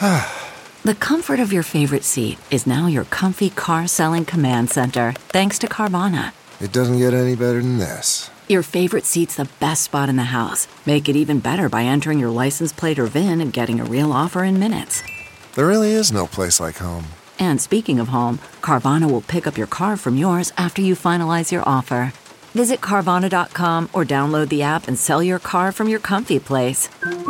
The comfort of your favorite seat is now your comfy car selling command center, thanks to Carvana. It doesn't get any better than this. Your favorite seat's the best spot in the house. Make it even better by entering your license plate or VIN and getting a real offer in minutes. There really is no place like home. And speaking of home, Carvana will pick up your car from yours after you finalize your offer. Visit Carvana.com or download the app and sell your car from your comfy place.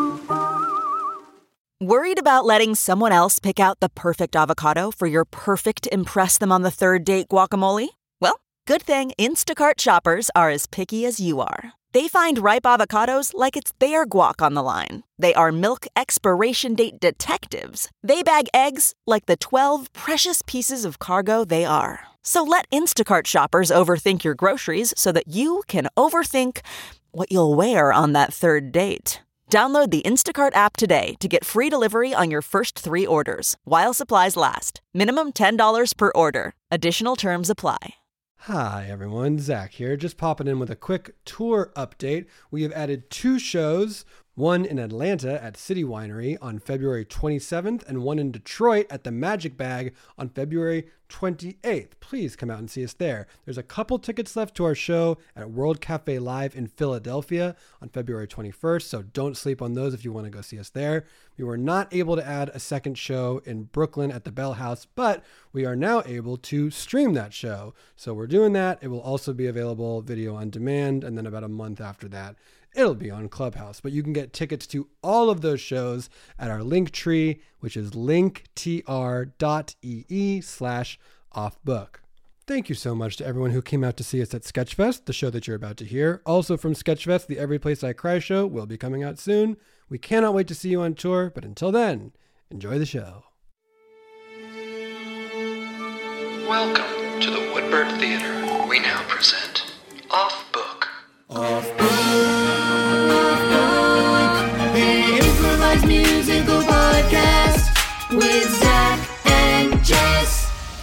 Worried about letting someone else pick out the perfect avocado for your perfect impress-them-on-the-third-date guacamole? Well, good thing Instacart shoppers are as picky as you are. They find ripe avocados like it's their guac on the line. They are milk expiration date detectives. They bag eggs like the 12 precious pieces of cargo they are. So let Instacart shoppers overthink your groceries so that you can overthink what you'll wear on that third date. Download the Instacart app today to get free delivery on your first 3 orders, while supplies last. Minimum $10 per order. Additional terms apply. Hi everyone, Zach here, just popping in with a quick tour update. We have added 2 shows, one in Atlanta at City Winery on February 27th and one in Detroit at the Magic Bag on February 28th. Please come out and see us there. There's a couple tickets left to our show at World Cafe Live in Philadelphia on February 21st, so don't sleep on those if you want to go see us there. We were not able to add a second show in Brooklyn at the Bell House, but we are now able to stream that show. So we're doing that. It will also be available video on demand, and then about a month after that, it'll be on Clubhouse. But you can get tickets to all of those shows at our link tree, which is linktr.ee/offbook. Thank you so much to everyone who came out to see us at Sketchfest, the show that you're about to hear. Also from Sketchfest, the Every Place I Cry show will be coming out soon. We cannot wait to see you on tour, but until then, enjoy the show. Welcome to the Woodbird Theater. We now present Off Book. Off Book, the improvised musical podcast with Zach and Jess.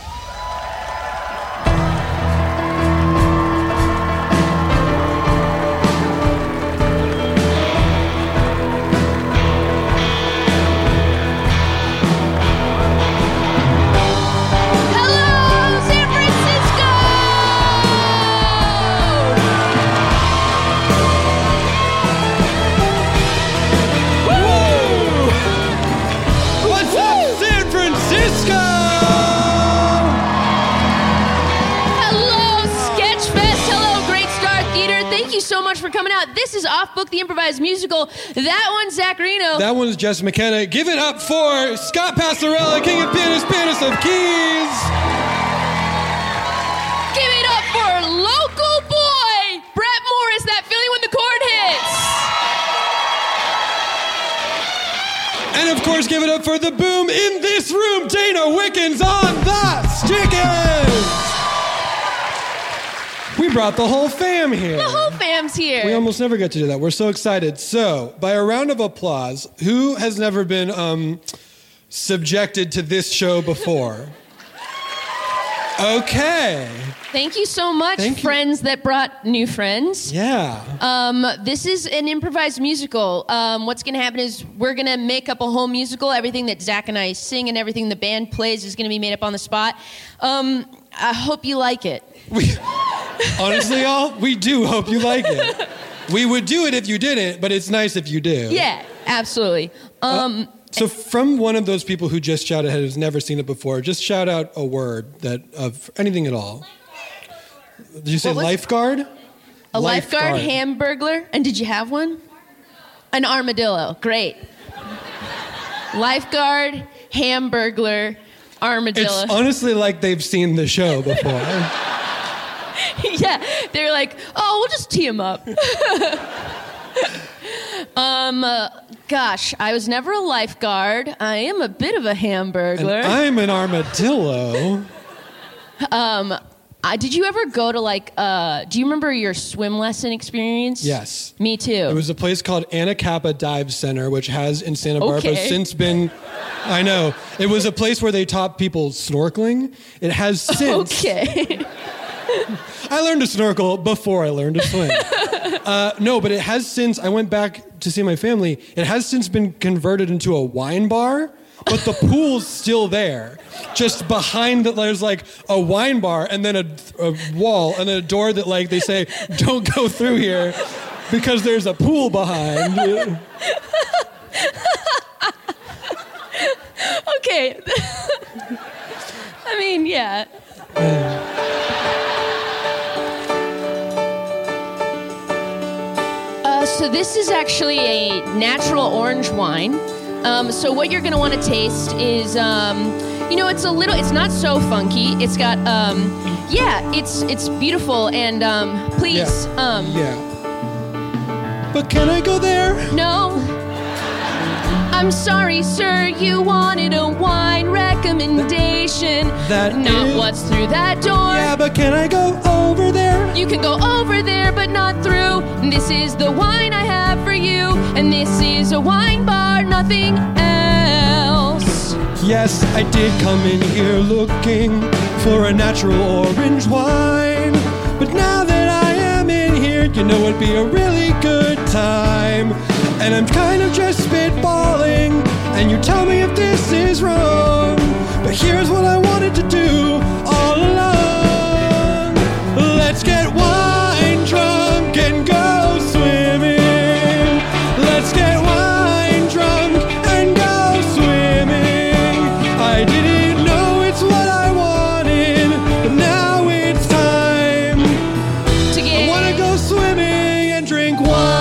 For coming out. This is Off Book, the improvised musical. That one's Zach Reno. That one's Jess McKenna. Give it up for Scott Passarella, King of Pianists, Pianist of Keys. Give it up for local boy, Brett Morris, that feeling when the chord hits. And of course, give it up for the boom in this room, Dana Wickens on the Stickers. We brought the whole fam here. The whole fam's here. We almost never get to do that. We're so excited. So, by a round of applause, who has never been subjected to this show before? Okay. Thank you so much, friends that brought new friends. Yeah. This is an improvised musical. What's going to happen is we're going to make up a whole musical. Everything that Zach and I sing and everything the band plays is going to be made up on the spot. I hope you like it. Honestly, y'all, we do hope you like it. We would do it if you didn't, but it's nice if you do. Yeah, absolutely. So from one of those people who just shouted who's never seen it before, just shout out a word that of anything at all. Did you say lifeguard? A lifeguard, hamburglar, and did you have one? An armadillo. Great. Lifeguard, hamburglar, armadillo. It's honestly like they've seen the show before. Yeah, they're like, oh, we'll just tee him up. Gosh, I was never a lifeguard. I am a bit of a hamburglar. And I'm an armadillo. Did you ever go to do you remember your swim lesson experience? Yes. Me too. It was a place called Anacapa Dive Center, which has in Santa Barbara since been, I know. It was a place where they taught people snorkeling. It has since. Okay. I learned to snorkel before I learned to swim. No, but it has since, I went back to see my family, it has since been converted into a wine bar but the pool's still there. Just behind it, there's like a wine bar and then a wall and then a door that like they say, don't go through here because there's a pool behind. Okay. I mean, yeah. So this is actually a natural orange wine. So what you're gonna want to taste is, it's not so funky. It's got, it's beautiful and please, But can I go there? No. I'm sorry, sir, you wanted a wine recommendation. Not what's through that door. Yeah, but can I go over there? You can go over there, but not through. This is the wine I have for you, and this is a wine bar, nothing else. Yes, I did come in here looking for a natural orange wine. But now that I am in here, you know it'd be a really good time. And I'm kind of just spitballing, and you tell me if this is wrong. But here's what I wanted to do all along. Let's get wine drunk and go swimming. Let's get wine drunk and go swimming. I didn't know it's what I wanted, but now it's time To get I wanna go swimming and drink wine.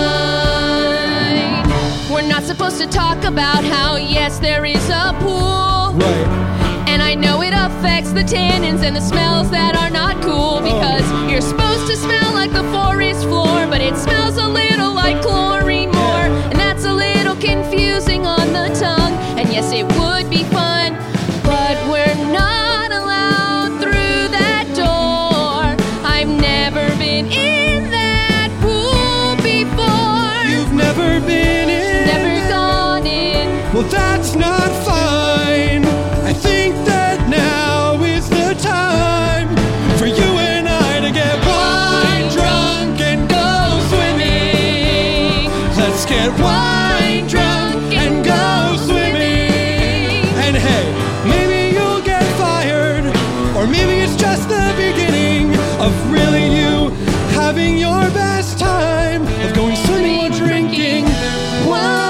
We're not supposed to talk about how, yes, there is a pool. Right. And I know it affects the tannins and the smells that are not cool, because you're supposed to smell like the forest floor, but it smells a little like chlorine more, and that's a little confusing on the tongue. And yes, it would be fun, but we're not allowed through that door. I've never been in that pool before. You've never been in. Never gone in. Well, that's not fine. I think that now is the time for you and I to get wine drunk and go swimming. Let's get wine drunk and go swimming. And hey, maybe you'll get fired, or maybe it's just the beginning of really you having your best time of going swimming or drinking wine.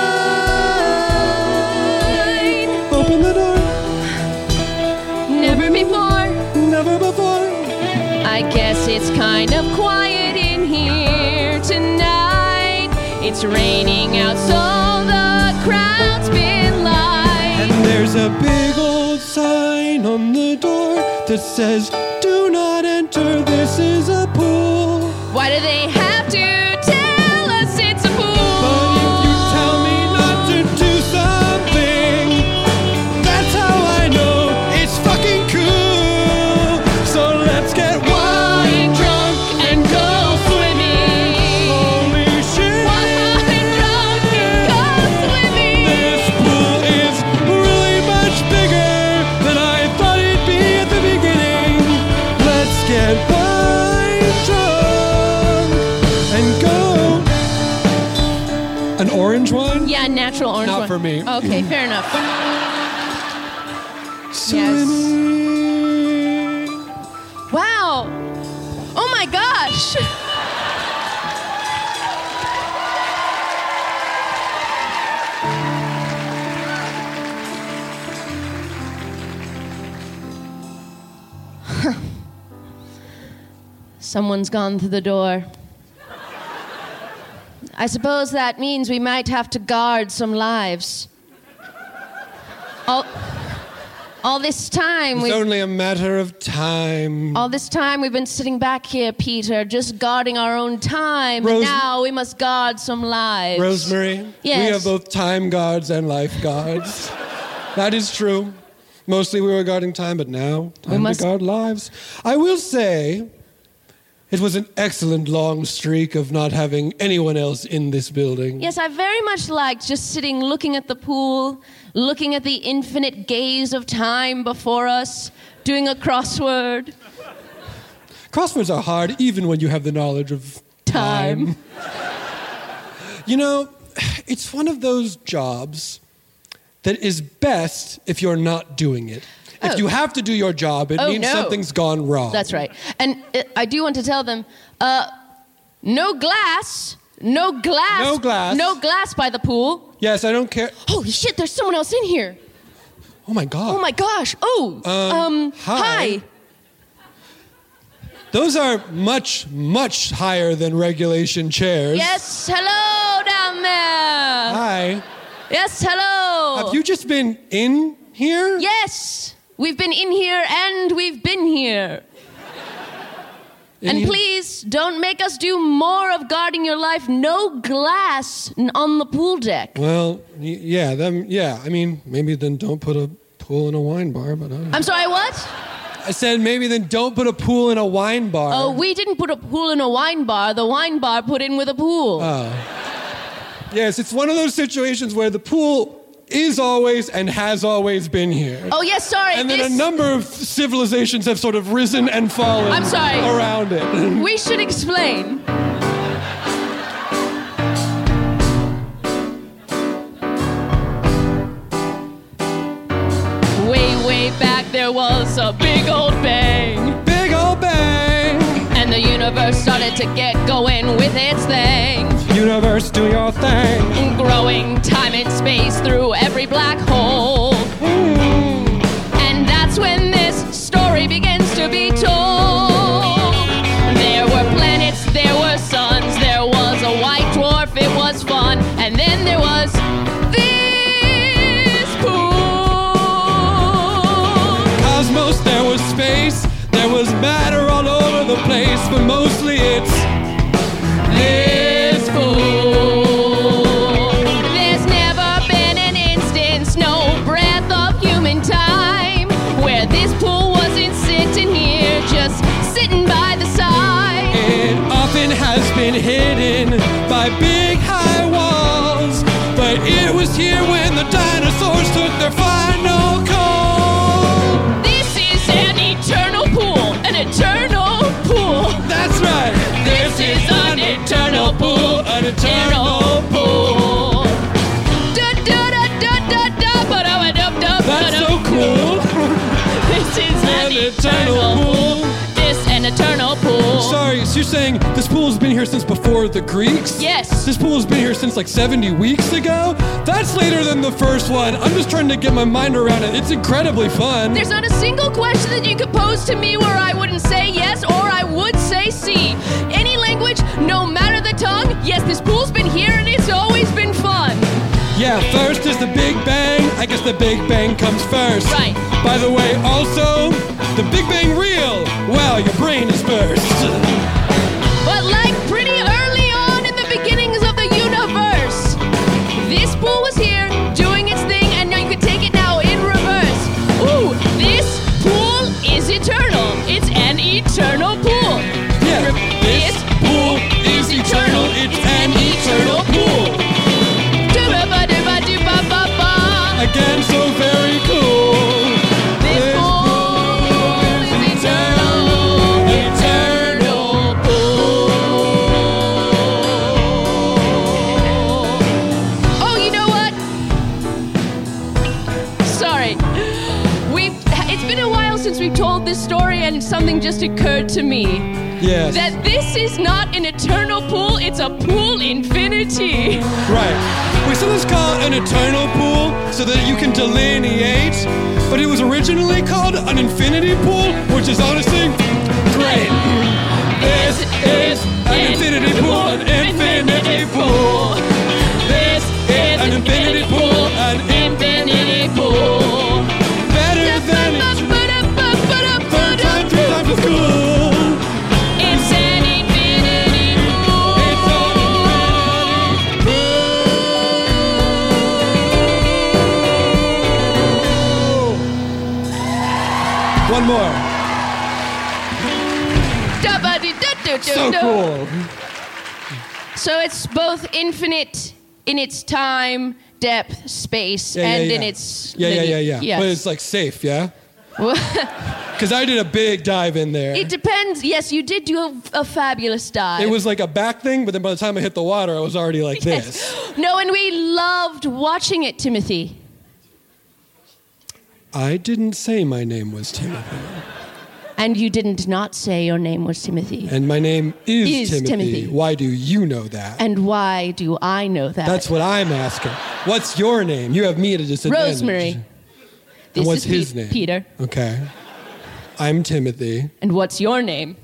Open the door. Never before. Never before. I guess it's kind of quiet in here tonight. It's raining out, so the crowd's been light. And there's a big old sign on the door that says, do not enter, this is a pool. Why do they have to tell us it's a pool? But if you tell me not to do something, that's how I know it's fucking cool. So let's get wine drunk and go swimming. Holy shit. Wine drunk and go swimming. This pool is really much bigger than I thought it'd be at the beginning. Let's get wine drunk and go. An orange wine? Yeah, natural orange Not one. for me. Okay, fair enough. Swimming. Wow. Oh my gosh. Someone's gone through the door. I suppose that means we might have to guard some lives. All this time It's only a matter of time. All this time we've been sitting back here, Peter, just guarding our own time, and now we must guard some lives. Rosemary, Yes. we are both time guards and life guards. That is true. Mostly we were guarding time, but now time must- to guard lives. I will say, it was an excellent long streak of not having anyone else in this building. Yes, I very much liked just sitting, looking at the pool, looking at the infinite gaze of time before us, doing a crossword. Crosswords are hard even when you have the knowledge of time. You know, it's one of those jobs that is best if you're not doing it. If you have to do your job, it means something's gone wrong. That's right. And I do want to tell them, no glass by the pool. Yes, I don't care. Holy shit, there's someone else in here. Oh my God. Oh my gosh. Hi. Those are much, much higher than regulation chairs. Yes, hello down there. Hi. Yes, hello. Have you just been in here? Yes, we've been in here and we've been here. And please don't make us do more of guarding your life. No glass on the pool deck. Well, yeah. I mean, maybe then don't put a pool in a wine bar. But I'm sorry, what? I said maybe then don't put a pool in a wine bar. Oh, we didn't put a pool in a wine bar. The wine bar put in with a pool. Oh. Yes, it's one of those situations where the pool is always and has always been here. Oh, yes, sorry. And then a number of civilizations have sort of risen and fallen around it. We should explain. Way back there was a big old bang. Big old bang. And the universe started to get going with its thing. Universe, do your thing. Growing time and space through every black hole. And that's when this story begins to be told. There were planets, there were suns, there was a white dwarf, it was fun. And then there was this pool. Cosmos, there was space, there was matter all over the place, but mostly it's this pool. There's never been an instance, no breath of human time, where this pool wasn't sitting here, just sitting by the side. It often has been hidden by big high walls, but it was here when the dinosaurs took their final call. This is an eternal pool, an eternal pool. That's right. This is an eternal pool, an eternal pool. That's so cool. This is an eternal pool. This an eternal pool. Sorry, so you're saying this pool has been here since before the Greeks? Yes. This pool has been here since like 70 weeks ago? That's later than the first one. I'm just trying to get my mind around it. It's incredibly fun. There's not a single question that you could pose to me where I wouldn't say yes or I would say C. Any language, no matter the tongue, yes, this pool's been here and it's always been fun. Yeah, first is the Big Bang. I guess the Big Bang comes first. Right. By the way, also, the Big Bang real. Wow, your brain is burst. But like pretty early on in the beginnings of the universe, this pool was here doing its thing, and now you can take it now in reverse. Ooh, this pool is eternal. It's an eternal pool. Yeah, this pool is eternal. It's an eternal pool. Again, so very cool. This pool is eternal, eternal pool. Oh, you know what? Sorry. It's been a while since we've told this story, and something just occurred to me. Yes. That this is not an eternal pool, it's a pool infinity. Right. We sometimes call it an eternal pool so that you can delineate, but it was originally called an infinity pool, which is honestly great. This is an infinity pool, an infinity pool. This is an infinity pool, an infinity pool. Better than third time, three times as cool. It's an infinity pool. It's an infinity pool. One more. So cool. So it's both infinite in its time, depth, space, and in its... Yeah. Yes. But it's like safe, yeah? Because I did a big dive in there. It depends. Yes, you did do a fabulous dive. It was like a back thing, but then by the time I hit the water, I was already like this. No, and we loved watching it, Timothy. I didn't say my name was Timothy. And you didn't not say your name was Timothy. And my name is Timothy. Timothy. Why do you know that? And why do I know that? That's what I'm asking. What's your name? You have me at a disadvantage. Rosemary. And what's is his name? Peter. Okay. I'm Timothy. And what's your name?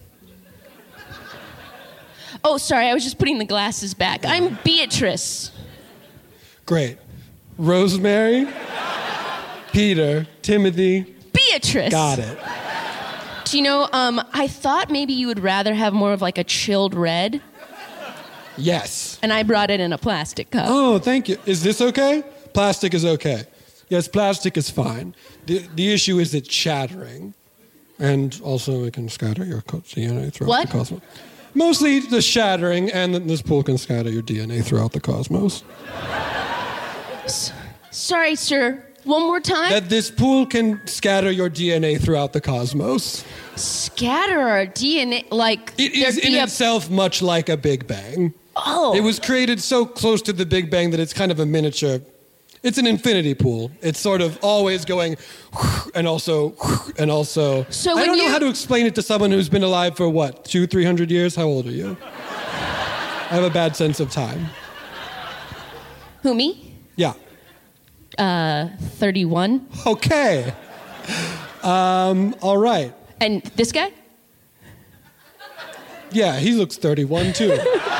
Oh, sorry, I was just putting the glasses back. I'm Beatrice. Great. Rosemary, Peter, Timothy. Beatrice. Got it. Do you know, I thought maybe you would rather have more of like a chilled red. Yes. And I brought it in a plastic cup. Oh, thank you. Is this okay? Plastic is okay. Yes, plastic is fine. The issue is it's shattering. And also it can scatter your DNA throughout the cosmos. Mostly the shattering, and this pool can scatter your DNA throughout the cosmos. Sorry, sir. One more time? That this pool can scatter your DNA throughout the cosmos. Scatter our DNA, like... It is in itself much like a Big Bang. Oh. It was created so close to the Big Bang that it's kind of a miniature... It's an infinity pool. It's sort of always going and also and also. So I don't know how to explain it to someone who's been alive for what, 200-300 years? How old are you? I have a bad sense of time. Who, me? Yeah. 31. Okay. All right. And this guy? Yeah, he looks 31 too.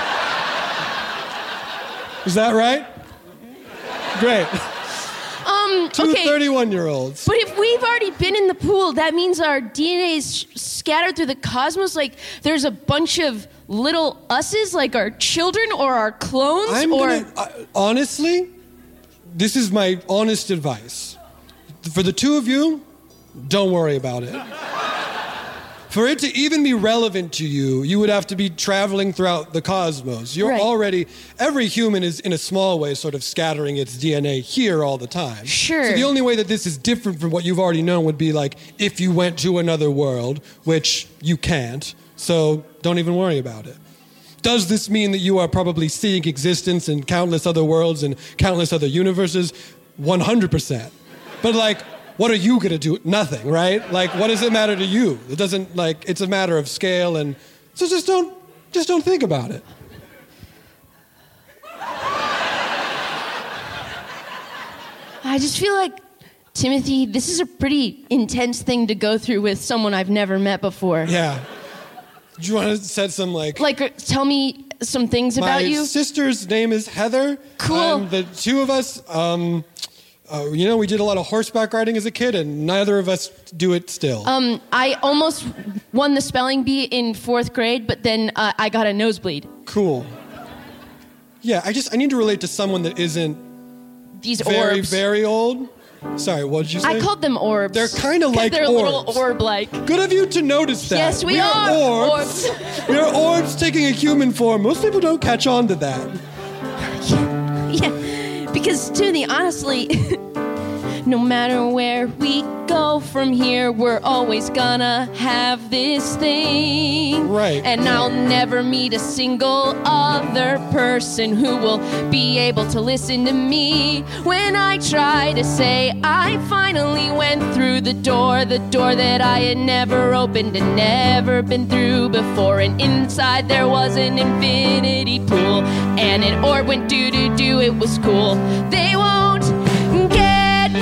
Is that right? Great. Two okay. 31-year-olds. But if we've already been in the pool, that means our DNA is scattered through the cosmos. Like there's a bunch of little us's, like our children or our clones. Honestly, this is my honest advice. For the two of you, don't worry about it. For it to even be relevant to you, you would have to be traveling throughout the cosmos. You're already, every human is in a small way sort of scattering its DNA here all the time. Sure. So the only way that this is different from what you've already known would be like if you went to another world, which you can't, so don't even worry about it. Does this mean that you are probably seeing existence in countless other worlds and countless other universes? 100%. But like, what are you going to do? Nothing, right? Like, what does it matter to you? It doesn't, like, it's a matter of scale, and so just don't think about it. I just feel like, Timothy, this is a pretty intense thing to go through with someone I've never met before. Yeah. Do you want to set some, like, tell me some things about you? My sister's name is Heather. Cool. The two of us, we did a lot of horseback riding as a kid, and neither of us do it still. I almost won the spelling bee in 4th grade, but then I got a nosebleed. Cool. Yeah, I need to relate to someone that isn't These very, orbs. very old. Sorry, what did you say? I called them orbs. They're kind of like they're orbs. They're little orb-like. Good of you to notice that. Yes, we are orbs. We are orbs taking a human form. Most people don't catch on to that. Yeah, because, Timothy, honestly, no matter where we go from here, we're always gonna have this thing. Right. And I'll never meet a single other person who will be able to listen to me when I try to say I finally went through the door that I had never opened and never been through before. And inside there was an infinity pool, and an orb went doo-doo-doo, it was cool. They won't get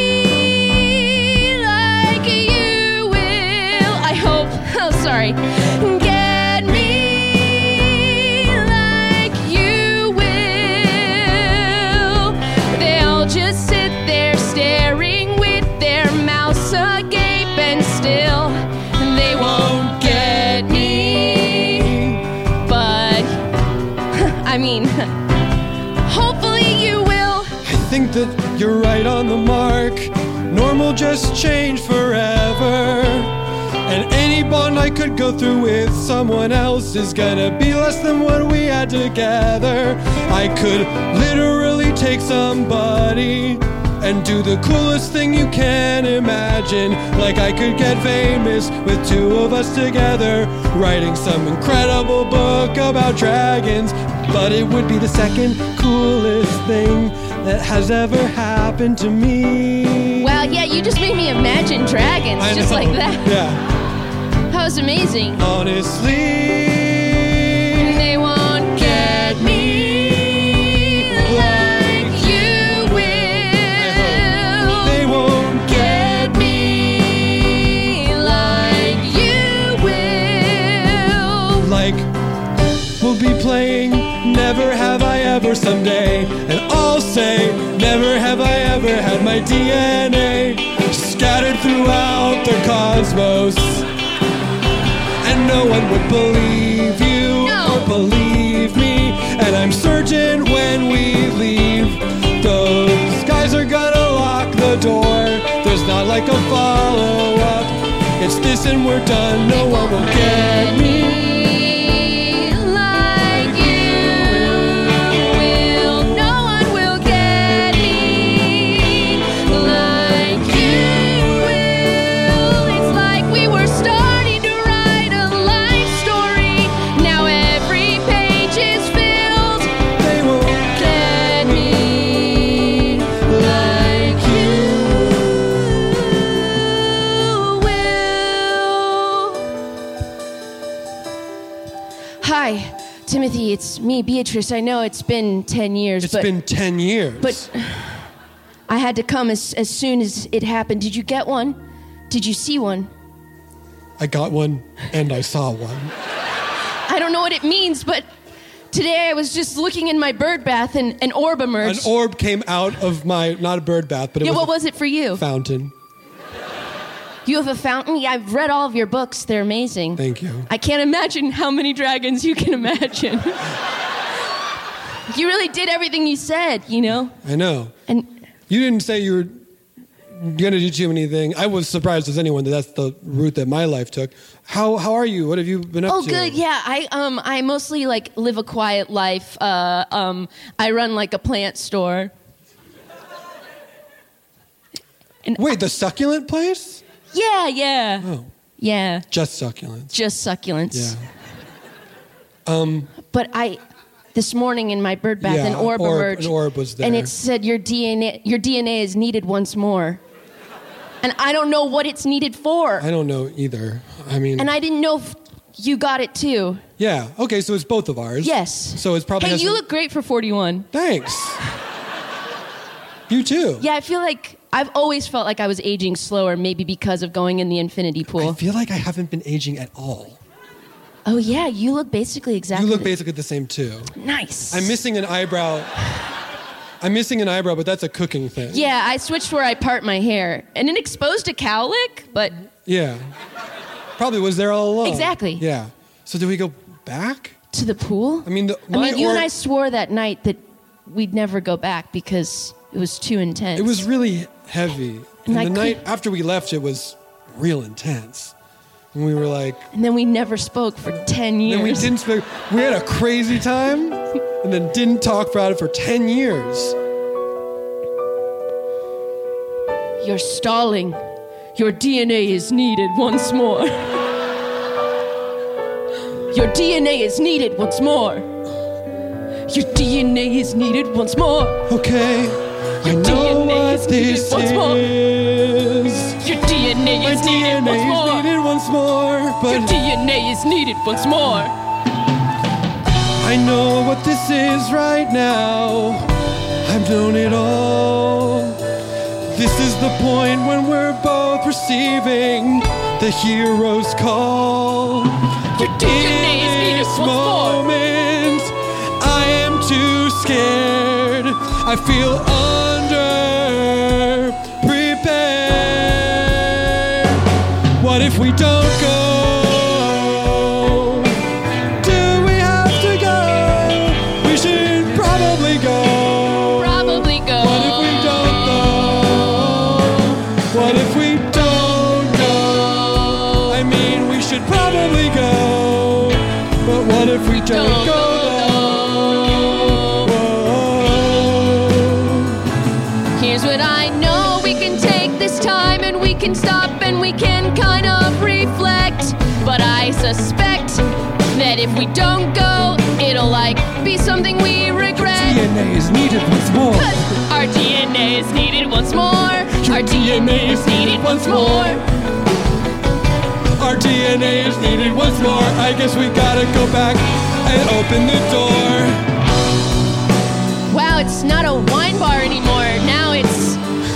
me like you will. I hope. Oh, sorry. Get me like you will. They'll just sit there staring with their mouths agape, and still they won't get me. But I mean, hopefully you will. I think that you're right on the mark. Normal just changed forever. And any bond I could go through with someone else is gonna be less than what we had together. I could literally take somebody and do the coolest thing you can imagine. Like I could get famous with two of us together, writing some incredible book about dragons. But it would be the second coolest thing that has ever happened to me. Well, Yeah, you just made me imagine dragons I just know. like that. Yeah. That was amazing. Honestly, They won't get me like you will. they won't Get me like you will. like we'll be playing Never Have I Ever someday, and I'll say never have I ever had my DNA scattered throughout the cosmos, and no one would believe you No. or believe me, and I'm certain when we leave those guys are gonna lock the door. There's not like a follow-up. It's this and we're done. No one will get me like you will. No one will get me like you will. It's like we were starting to write a life story. Now every page is filled. They won't Get me like you will. Hi, Timothy, it's me, Beatrice. I know it's been 10 years, It's but been 10 years. but I had to come as soon as it happened. Did you get one? Did you see one? I got one and I saw one. I don't know what it means, but today I was just looking in my bird bath and an orb An emerged. orb came out of my, not a bird bath, but it Yeah, was what a was it for you? fountain. You have a fountain? Yeah, I've read all of your books. They're amazing. Thank you. I can't imagine how many dragons you can imagine. You really did everything you said, you know? I know. And You didn't say you were going to do too many things. I was surprised as anyone that that's the route that my life took. How are you? What have you been up oh, to? good. Yeah, I mostly like live a quiet life. I run like a plant store. Wait, the succulent place? Yeah. Oh, Yeah, just succulents. just succulents. Yeah. But this morning in my bird bath, Yeah, an orb emerged. an orb was And there. it said your DNA is needed once more. And I don't know what it's needed for. I don't know either. I mean, And I didn't know if you got it too. yeah. Okay, so it's both of ours. Yes. So it's probably. Hey, has you some- look great for 41. Thanks. You too. Yeah, I feel like I've always felt like I was aging slower, maybe because of going in the infinity I pool. feel like I haven't been aging at all. Oh yeah, you look basically exactly. You look basically the same too. nice. I'm missing an eyebrow. But that's a cooking thing. Yeah, I switched where I part my hair, and it exposed a cowlick, but Yeah. Probably was there all along. Exactly. Yeah. So do we go back? to the pool. I mean, you and I swore that night that we'd never go back because it was too intense. It was really heavy. And I the could- night after we left, it was real intense. And we were like, And then we never spoke for 10 years. then we didn't speak. We had a crazy time and then didn't talk about it for 10 years. You're stalling. Your DNA is needed once more. Your DNA is needed once more. Your DNA is needed once more. Okay, I Your know DNA what is needed this once more. is. Your DNA My is needed once DNA more. is needed once more, Your but DNA is needed once more. I know what this is right now. I've known it all. This is the point when we're both receiving the hero's call. Your DNA is needed this once more. moment, I am too scared. I feel under prepared. What if we don't go? Do we have to go? We should probably go. Probably go. What if we don't go? What if we don't go? I mean, we should probably go. But what if we don't go? Here's what I know. We can take this time and we can stop and we can kind of reflect. But I suspect that if we don't go, it'll like be something we regret. DNA is needed once more. 'Cause our DNA is needed once more. Our DNA is needed once more. Our DNA is needed once more. I guess we gotta go back and open the door. Wow, it's not a wine bar anymore. Now it's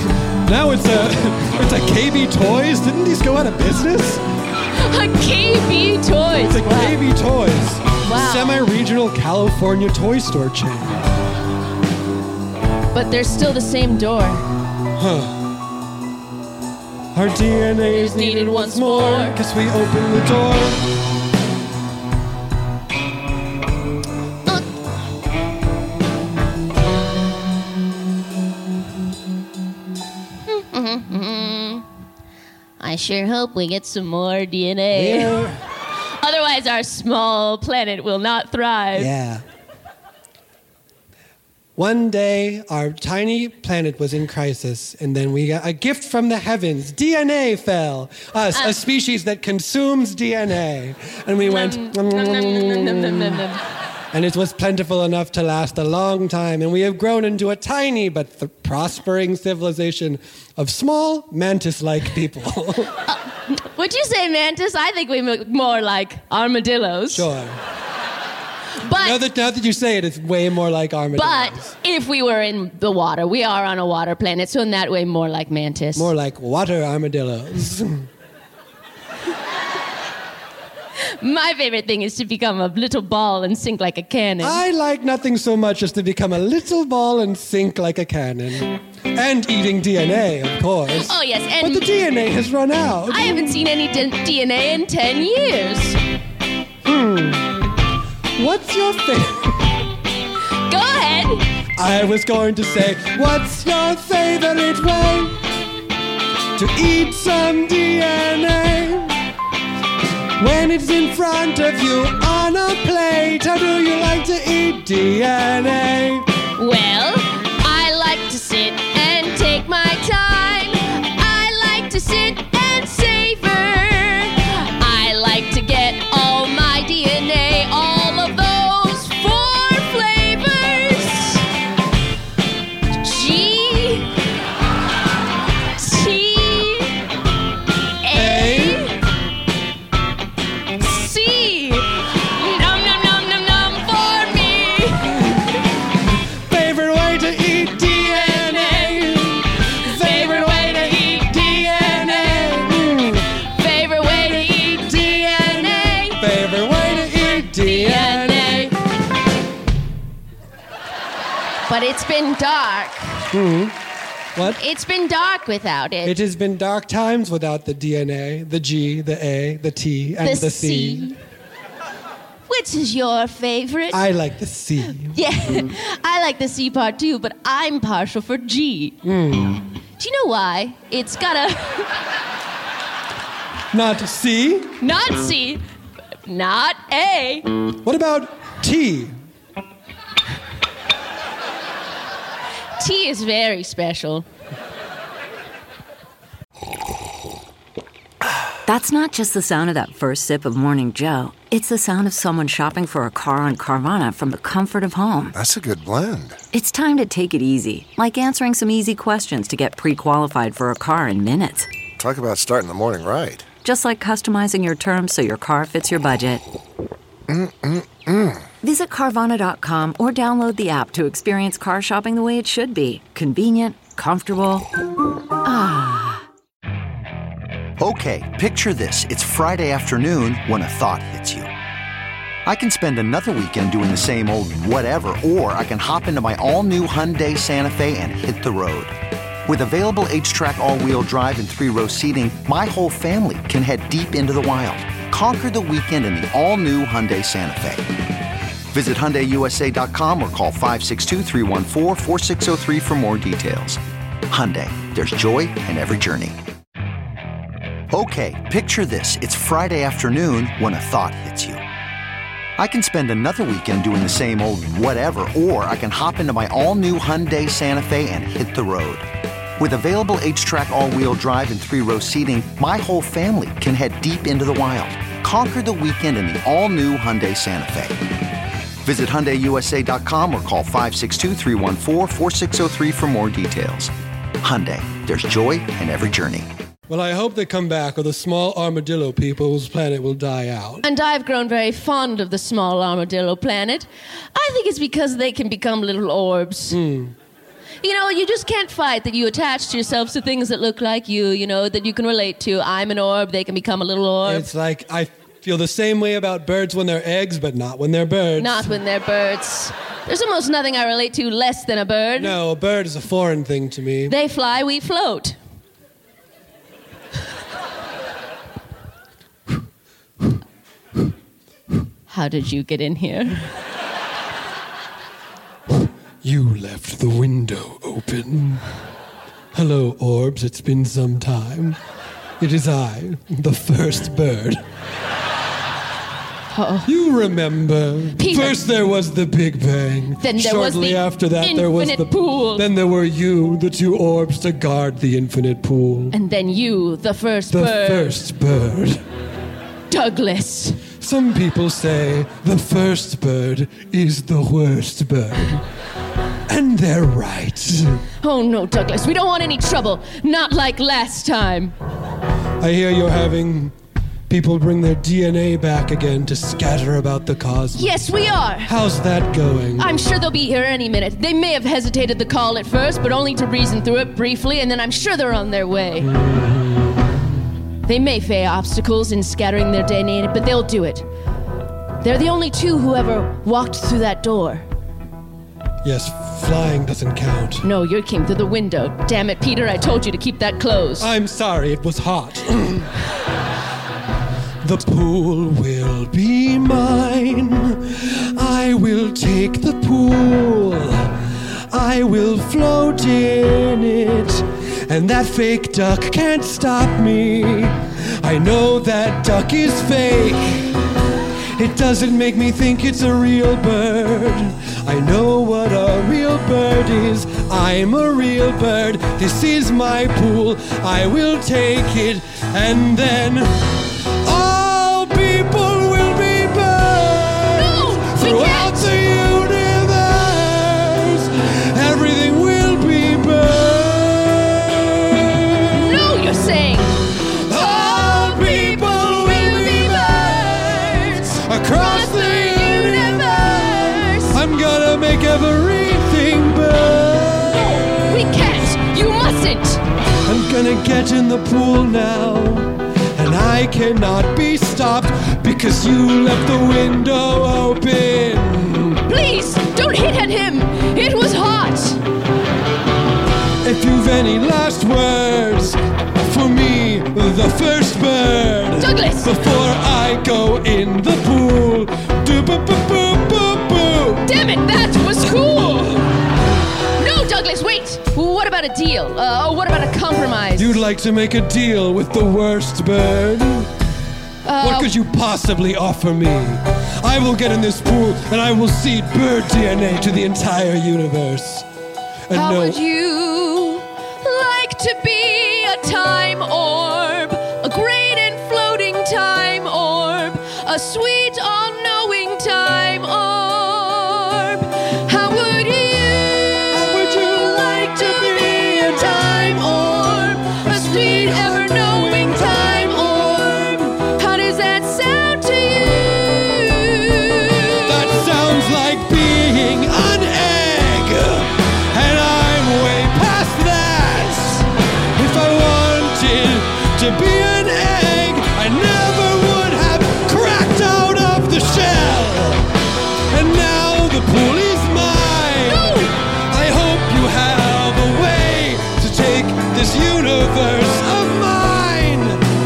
a KB Toys. Didn't these go out of business? a KB Toys. It's a KB Toys. Wow. Semi-regional California toy store chain. But they're still the same door. Our DNA is needed once more. Guess we open the door. I sure hope we get some more DNA. Yeah. Otherwise, our small planet will not thrive. Yeah. One day, our tiny planet was in crisis, and then we got a gift from the heavens. DNA fell. Us, a species that consumes DNA. And we went... And it was plentiful enough to last a long time, and we have grown into a tiny but prospering civilization of small mantis-like people. Would you say mantis? I think we look more like armadillos. Sure. But Now that you say it, it's way more like armadillos. But if we were in the water, we are on a water planet, so in that way, more like mantis. More like water armadillos. My favorite thing is to become a little ball and sink like a cannon. I like nothing so much as to become a little ball and sink like a cannon. And eating DNA, of course. Oh, yes, But and the DNA has run out. I haven't seen any DNA in 10 years. What's your favorite? Go ahead. I was going to say, what's your favorite way to eat some DNA? When it's in front of you on a plate, how do you like to eat DNA? Well, I like to sit and take my time. I like to sit and savor. I like to get all my DNA, all of those 4 flavors. G, T, A, C. Num, num, num, num, num for me. Favorite way to eat DNA. Favorite way to eat DNA. Favorite way to eat DNA. Favorite way to eat DNA. But it's been dark. What? It's been dark without it. It has been dark times without the DNA, the G, the A, the T, and the C. Which is your favorite? I like the C. Yeah, I like the C part too, but I'm partial for G. Do you know why? It's got a... Not C. Not C, not A. What about T? T is very special. That's not just the sound of that first sip of Morning Joe. It's the sound of someone shopping for a car on Carvana from the comfort of home. That's a good blend. It's time to take it easy, like answering some easy questions to get pre-qualified for a car in minutes. Talk about starting the morning right. Just like customizing your terms so your car fits your budget. Visit Carvana.com or download the app to experience car shopping the way it should be. Convenient, comfortable. Okay, picture this. It's Friday afternoon when a thought hits you. I can spend another weekend doing the same old whatever, or I can hop into my all-new Hyundai Santa Fe and hit the road. With available H-Track all-wheel drive and 3-row seating, my whole family can head deep into the wild. Conquer the weekend in the all-new Hyundai Santa Fe. Visit HyundaiUSA.com or call 562-314-4603 for more details. Hyundai, there's joy in every journey. Okay, picture this. It's Friday afternoon when a thought hits you. I can spend another weekend doing the same old whatever, or I can hop into my all-new Hyundai Santa Fe and hit the road. With available H-Track all-wheel drive and 3-row seating, my whole family can head deep into the wild. Conquer the weekend in the all-new Hyundai Santa Fe. Visit HyundaiUSA.com or call 562-314-4603 for more details. Hyundai, there's joy in every journey. Well, I hope they come back or the small armadillo people's planet will die out. And I've grown very fond of the small armadillo planet. I think it's because they can become little orbs. You know, you just can't fight that you attach yourselves to things that look like you know, that you can relate to. I'm an orb, they can become a little orb. It's like I feel the same way about birds when they're eggs, but not when they're birds. Not when they're birds. There's almost nothing I relate to less than a bird. No, a bird is a foreign thing to me. They fly, we float. How did you get in here? You left the window open. Hello, orbs. It's been some time. It is I, the first bird. Uh-oh. You remember. Peter. First there was the Big Bang. Then there was Shortly the after that, there was the infinite pool. Then there were you, the two orbs, to guard the infinite pool. And then you, the first The bird. first bird. Douglas. Some people say the first bird is the worst bird. And they're right. Oh no, Douglas, we don't want any trouble. Not like last time. I hear you're having people bring their DNA back again to scatter about the cosmos. Yes, we are. How's that going? I'm sure they'll be here any minute. They may have hesitated the call at first, but only to reason through it briefly, and then I'm sure they're on their way. They may face obstacles in scattering their DNA, but they'll do it. They're the only two who ever walked through that door. Yes, flying doesn't count. No, you came through the window. Damn it, Peter, I told you to keep that closed. I'm sorry, it was hot. The pool will be mine. I will take the pool. I will float in it. And that fake duck can't stop me. I know that duck is fake. It doesn't make me think it's a real bird. I know what a real bird is. I'm a real bird. This is my pool. I will take it. And then all people will be birds. No, we throughout can't. the universe. Everything will be birds. No, you're saying. All people will be birds across the universe. I'm gonna make everything bird. We can't. You mustn't. I'm gonna get in the pool now, and I cannot be stopped because you left the window open. Please, don't hit at him. It was hot. If you've any last words for me, the first bird, Douglas. before I go in the pool. Do-boo-boo-boo-boo-boo. Damn it, that was cool. No, Douglas, wait. What about a deal? What about a compromise? You'd like to make a deal with the worst bird? What could you possibly offer me? I will get in this pool and I will seed bird DNA to the entire universe. And How no, would you like to be a time orb? A great and floating time orb. A sweet, all-knowing time orb. How would you like to be a time orb? A sweet, ever-knowing time orb. How does that sound to you? that sounds like being an egg. And I'm way past that. If I wanted to be an egg, I never would have cracked out of the shell. And now the pool is mine. No! I hope you have a way to take this universe of mine.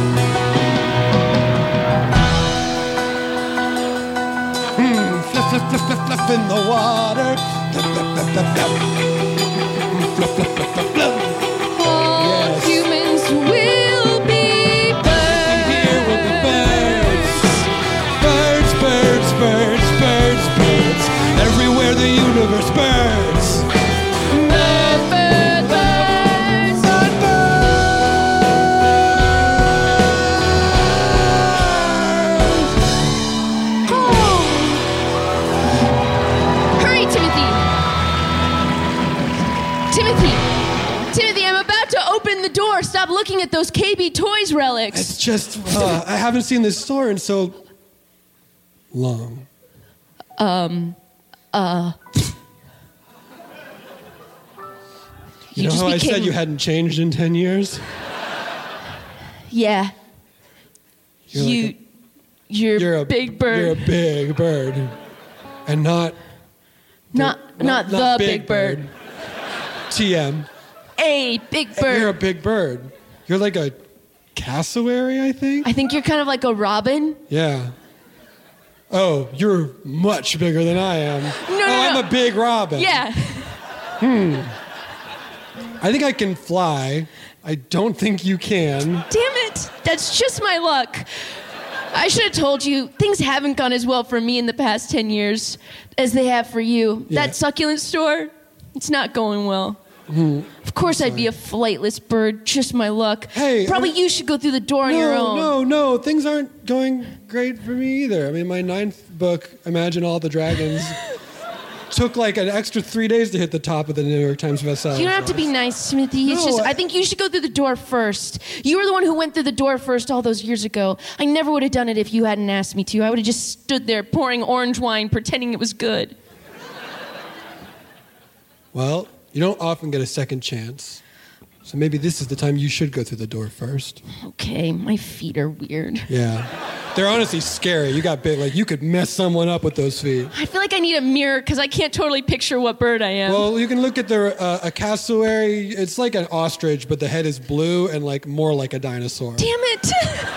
Fluff, fluff, fluff, fluff, fluff in the water. Fluff, fluff, fluff, fluff, fluff. Fluff, fluff, fluff, fluff, fluff. All Yes. humans will be birds. Here will be birds. Birds, birds, birds, birds, birds. Everywhere the universe birds. Bird, bird, birds. Bird, birds. Oh. Hurry, Timothy. Timothy, store. Stop looking at those KB Toys relics. It's just, I haven't seen this store in so long. You know just how I became- said you hadn't changed in 10 years? Yeah. You're You're a big bird. You're a big bird. And not the big bird. TM. A big bird. You're a big bird. You're like a cassowary, I think? I think you're kind of like a robin. Yeah. Oh, you're much bigger than I am. No, I'm a big robin. Yeah. I think I can fly. I don't think you can. Damn it. That's just my luck. I should have told you, things haven't gone as well for me in the past 10 years as they have for you. Yeah. That succulent store, it's not going well. Of course I'd be a flightless bird, just my luck. Hey, Probably you should go through the door on your own. No, things aren't going great for me either. I mean, my 9th book, Imagine All the Dragons, took like an extra 3 days to hit the top of the New York Times bestseller. You don't have to be nice, Timothy. It's No, just, I think you should go through the door first. You were the one who went through the door first all those years ago. I never would have done it if you hadn't asked me to. I would have just stood there pouring orange wine, pretending it was good. Well, you don't often get a second chance. So maybe this is the time you should go through the door first. Okay, my feet are weird. Yeah. They're honestly scary. You got big, like you could mess someone up with those feet. I feel like I need a mirror because I can't totally picture what bird I am. Well, you can look at a cassowary. It's like an ostrich, but the head is blue and like more like a dinosaur. Damn it!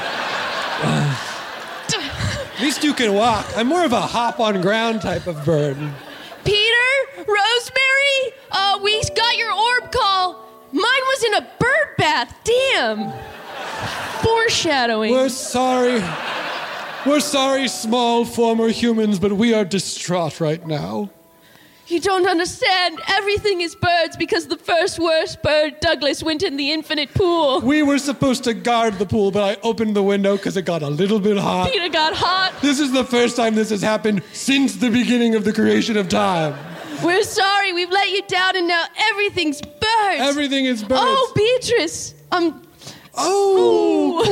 At least you can walk. I'm more of a hop on ground type of bird. Peter? Rosemary? We got your orb call. Mine was in a bird bath. Damn. Foreshadowing. We're sorry. We're sorry, small former humans, but we are distraught right now. You don't understand. Everything is birds because the first worst bird, Douglas, went in the infinite pool. We were supposed to guard the pool, but I opened the window because it got a little bit hot. Peter got hot. This is the first time this has happened since the beginning of the creation of time. We're sorry. We've let you down, and now everything's birds. Everything is birds. Oh, Beatrice. Oh,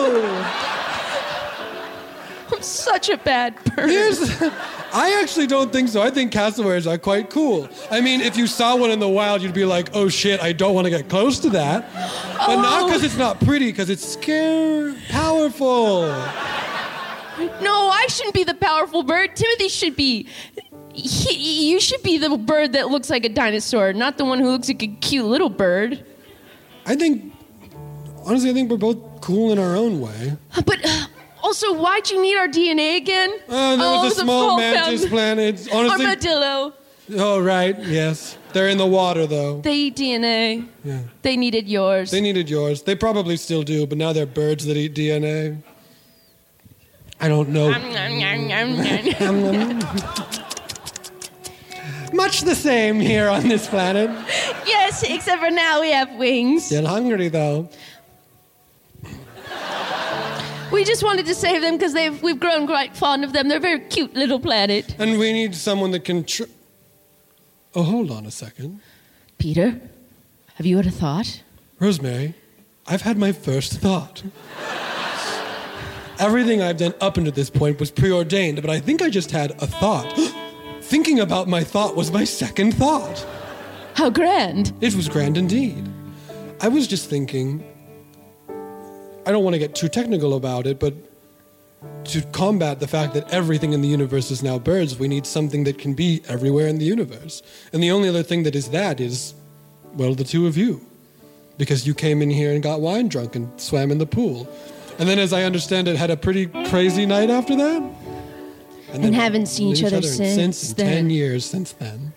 cool. I'm such a bad bird. I actually don't think so. I think cassowaries are quite cool. I mean, if you saw one in the wild, you'd be like, oh shit, I don't want to get close to that. But not because it's not pretty, because it's powerful. No, I shouldn't be the powerful bird. Timothy should be. You should be the bird that looks like a dinosaur, not the one who looks like a cute little bird. Honestly, I think we're both cool in our own way. But also, why'd you need our DNA again? There was a small mantis planet. Honestly, armadillo. Oh, right, yes. They're in the water, though. They eat DNA. Yeah. They needed yours. They needed yours. They probably still do, but now they're birds that eat DNA. I don't know. Much the same here on this planet. Yes, except for now we have wings. Still hungry, though. We just wanted to save them because we've grown quite fond of them. They're a very cute little planet. And we need someone that can... Oh, hold on a second. Peter, have you had a thought? Rosemary, I've had my first thought. Everything I've done up until this point was preordained, but I think I just had a thought. Thinking about my thought was my second thought. How grand. It was grand indeed. I was just thinking, I don't want to get too technical about it, but to combat the fact that everything in the universe is now birds, we need something that can be everywhere in the universe. And the only other thing that is, well, the two of you. Because you came in here and got wine drunk and swam in the pool. And then, as I understand it, had a pretty crazy night after that. And haven't seen each other since then. 10 years since then.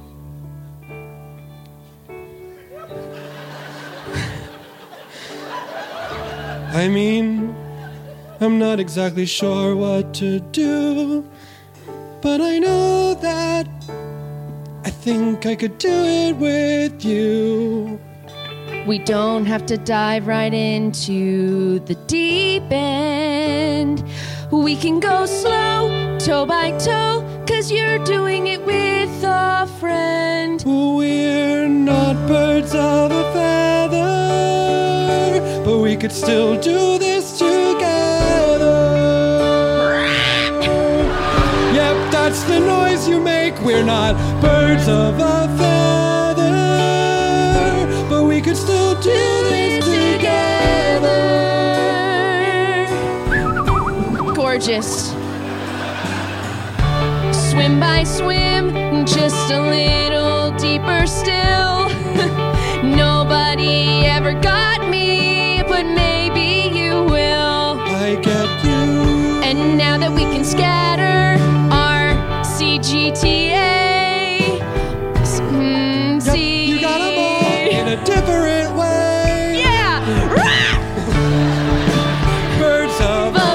I mean, I'm not exactly sure what to do, but I know that I think I could do it with you. We don't have to dive right into the deep end. We can go slow, toe by toe, 'cause you're doing it with a friend. We're not birds of a feather. could still do this together. Yep, that's the noise you make. We're not birds of a feather, but we could still do this together. Gorgeous. Swim by swim, just a little deeper still. Nobody ever got me, but maybe you will. I get you. And now that we can scatter our CGTA, You got them all in a different way. Yeah! Birds of A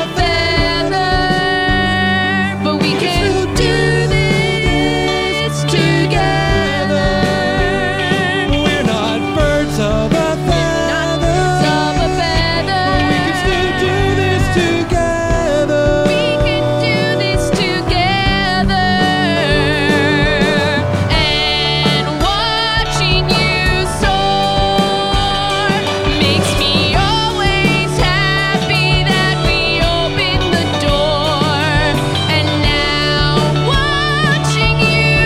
feather, but we can do this together. We're not birds of a feather. Of a feather. We can still do this together. We can do this together. And watching you soar makes me always happy that we opened the door. And now watching you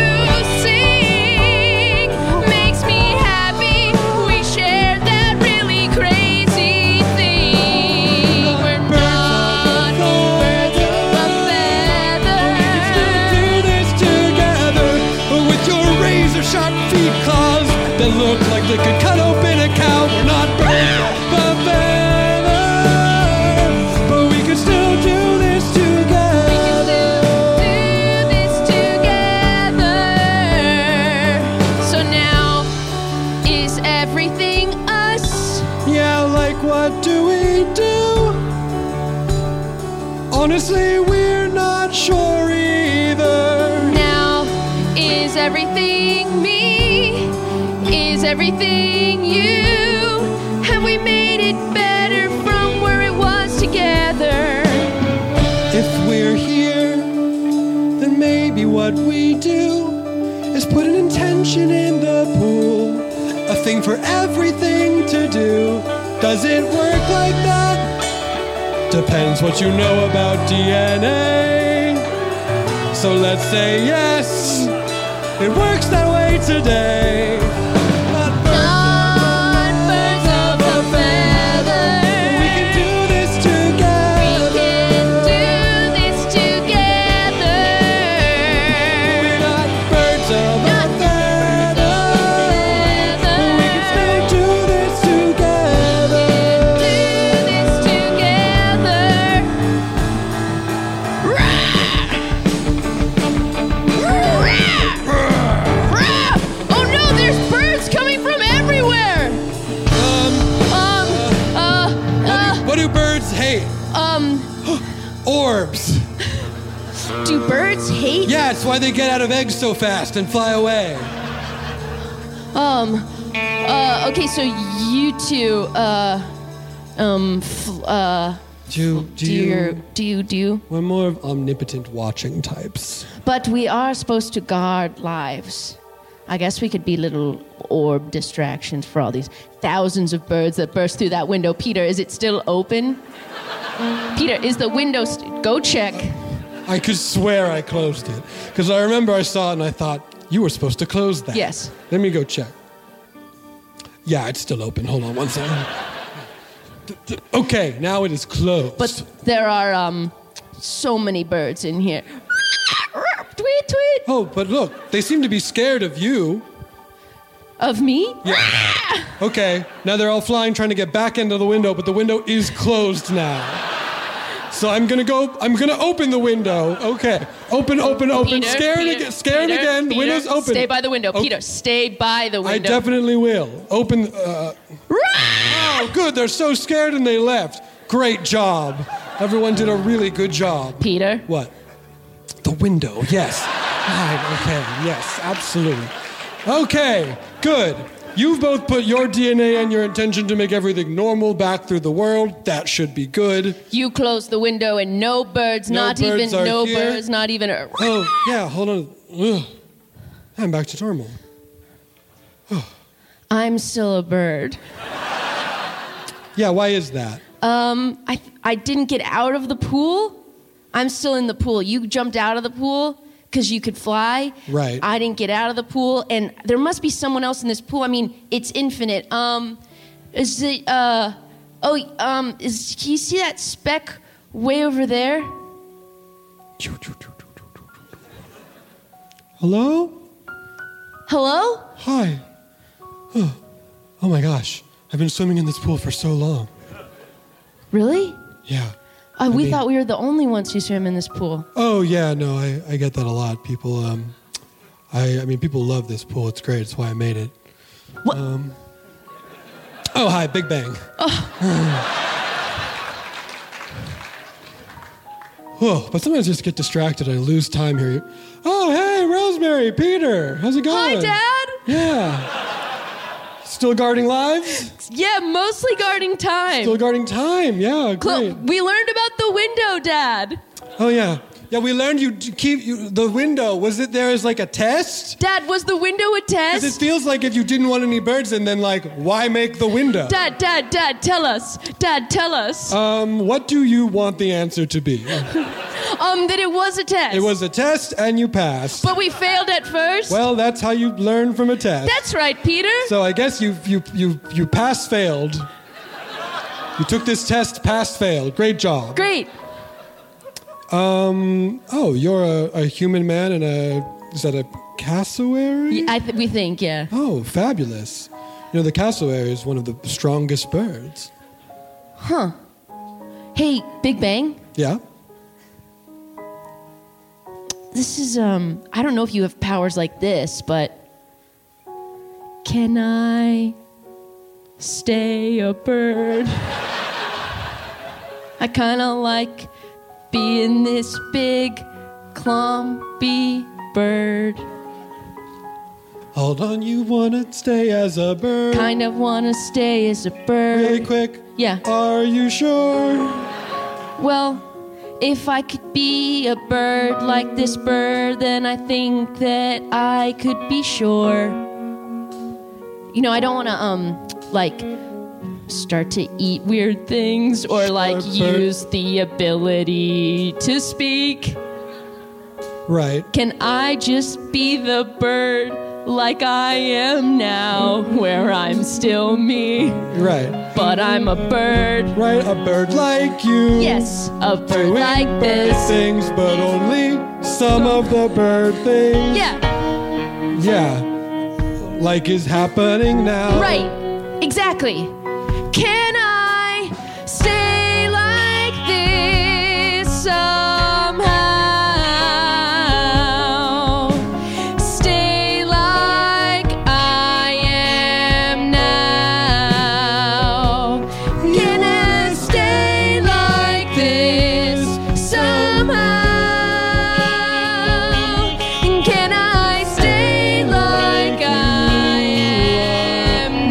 sing makes me happy we shared that really crazy thing. We're not birds of a feather. Do this together with your razor sharp feet claws that look like they could cut open a cow. We're not birds of a feather, but we could still do this together. Do this together. So now, is everything us? Yeah, like what do we do? Honestly, we're not sure either. Now, is everything me? Is everything you? Have we made it better from where it was together? If we're here, then maybe what we do is put an intention in the pool, a thing for everything to do. Does it work like that? Depends what you know about DNA. So let's say yes, it works that way today. Not Not birds of a feather. we can do this We together. can do this together. We're not birds of a feather. We can still do this together. Do this together. Oh no, there's birds coming from everywhere. What do birds hate? Orbs. Do birds hate? Yeah, it's why they get out of eggs so fast and fly away. Okay, so you two, We're more of omnipotent watching types. But we are supposed to guard lives. I guess we could be little orb distractions for all these thousands of birds that burst through that window. Peter, is it still open? Peter, is the window... Go check. I could swear I closed it. Because I remember I saw it and I thought, you were supposed to close that. Yes. Let me go check. Yeah, it's still open. Hold on one second. Okay, now it is closed. But there are so many birds in here. Tweet, tweet. Oh, but look, they seem to be scared of you. Of me? Yeah. Okay, now they're all flying, trying to get back into the window, but the window is closed now. So I'm gonna open the window. Okay, open. Peter, Scare Peter, it again. The Peter, window's open. Stay by the window. Okay. Peter, stay by the window. I definitely will. Open. Oh, good. They're so scared and they left. Great job. Everyone did a really good job. Peter? What? The window. Yes. Right. Okay. Yes. Absolutely. Okay. Good. You've both put your DNA and your intention to make everything normal back through the world. That should be good. You close the window and no birds, No not birds even, are no here. birds, not even a... Oh, yeah. Hold on. Ugh. I'm back to normal. I'm still a bird. Yeah, why is that? I didn't get out of the pool. I'm still in the pool. You jumped out of the pool because you could fly. Right. I didn't get out of the pool, and there must be someone else in this pool. I mean, it's infinite. Is it? Can you see that speck way over there? Hello? Hello? Hi. Oh my gosh. I've been swimming in this pool for so long. Really? Yeah. We thought we were the only ones who swim in this pool. Oh, yeah, no, I get that a lot. People, I mean, people love this pool. It's great. It's why I made it. What? Oh, hi, Big Bang. Whoa, but sometimes I just get distracted. I lose time here. Oh, hey, Rosemary, Peter. How's it going? Hi, Dad. Yeah. Still guarding lives? Yeah, mostly guarding time. Still guarding time. Yeah, great. We learned about the window, Dad. Oh, yeah. Yeah, we learned you to keep the window. Was it there as like a test? Dad, was the window a test? Because it feels like if you didn't want any birds in, then like, why make the window? Dad, tell us. Dad, tell us. What do you want the answer to be? That it was a test. It was a test and you passed. But we failed at first. Well, that's how you learn from a test. That's right, Peter. So I guess you pass-failed. You took this test, pass-failed. Great job. Great. Oh, you're a human man in is that a cassowary? Yeah, we think, yeah. Oh, fabulous. You know, the cassowary is one of the strongest birds. Huh. Hey, Big Bang. Yeah? This is, I don't know if you have powers like this, but can I stay a bird? I kind of like being this big, clumpy bird. Hold on, you wanna stay as a bird? Kind of want to stay as a bird. Really quick? Yeah. Are you sure? Well, if I could be a bird like this bird, then I think that I could be sure. You know, I don't want to, start to eat weird things or, use the ability to speak. Right. Can I just be the bird like I am now, where I'm still me? Right. But I'm a bird. Right, a bird like you. Yes, a bird Doing like bird this. things, but only some of the bird things. Yeah, Yeah. Like is happening now. right. Exactly. Can I stay like this somehow? Stay like I am now. Can I stay like this somehow? And can I stay like I am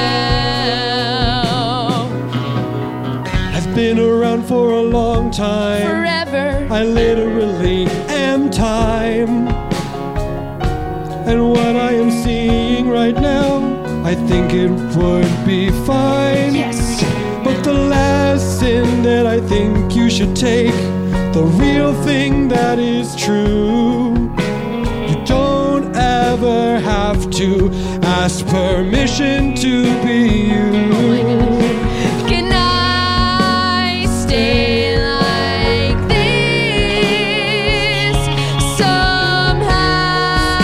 now? I've been around for a long time. Forever. I literally am time. And what I am seeing right now, I think it would be fine. Yes. But the lesson that I think you should take, the real thing that is true, you don't ever have to ask permission to be you. Can I stay like this somehow?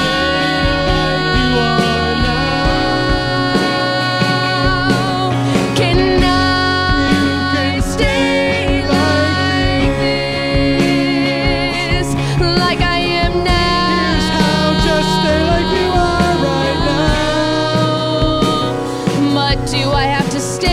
Can I stay like this, like I am now? Just stay like you are right now. But do I have to stay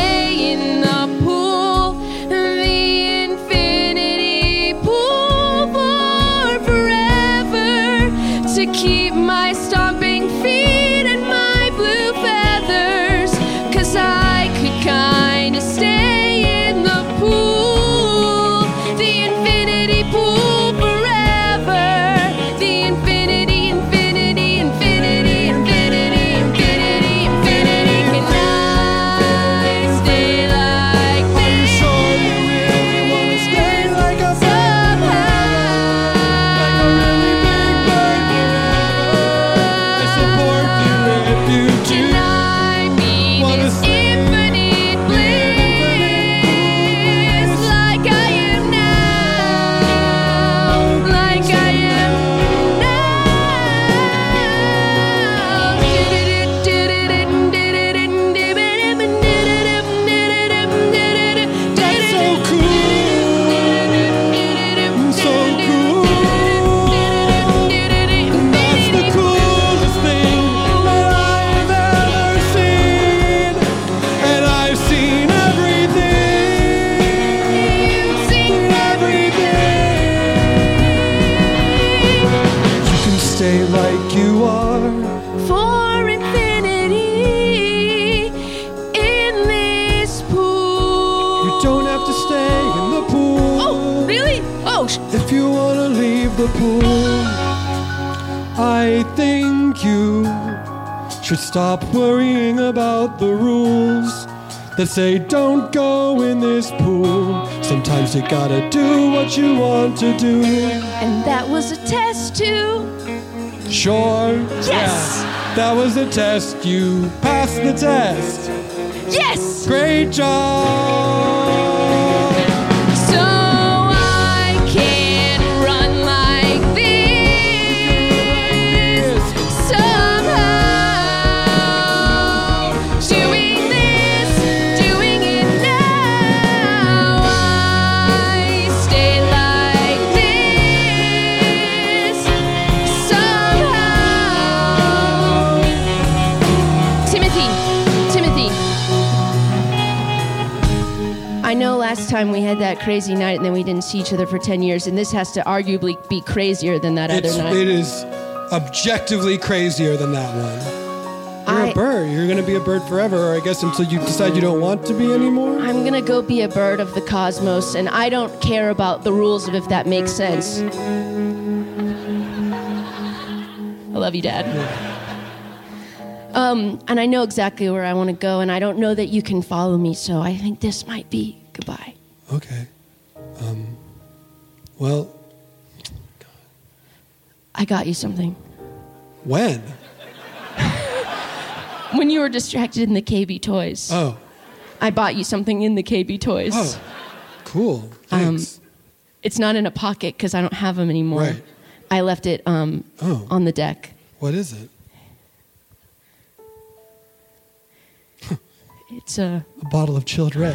stay like you are. For infinity in this pool. You don't have to stay in the pool. Oh, really? Oh, If you wanna leave the pool, I think you should stop worrying about the rules that say don't go in this pool. Sometimes you gotta do what you want to do. and that was a test too. Sure. Yes. Yeah, that was the test. You passed the test. Yes. Great job. So I can run like this somehow. Doing this, doing it now. I stay like this somehow. Timothy. I know last time we had that crazy night and then we didn't see each other for 10 years, and this has to arguably be crazier than that other night. It is objectively crazier than that one. You're a bird. You're going to be a bird forever, or I guess until you decide you don't want to be anymore. I'm gonna go be a bird of the cosmos, and I don't care about the rules of if that makes sense. I love you, Dad. And I know exactly where I want to go, and I don't know that you can follow me, so I think this might be goodbye. Okay. Well, I got you something. when? When you were distracted in the KB Toys, Oh, I bought you something in the KB Toys. oh, cool. Thanks. It's not in a pocket because I don't have them anymore. Right. I left it on the deck. What is it? It's a... A bottle of chilled red.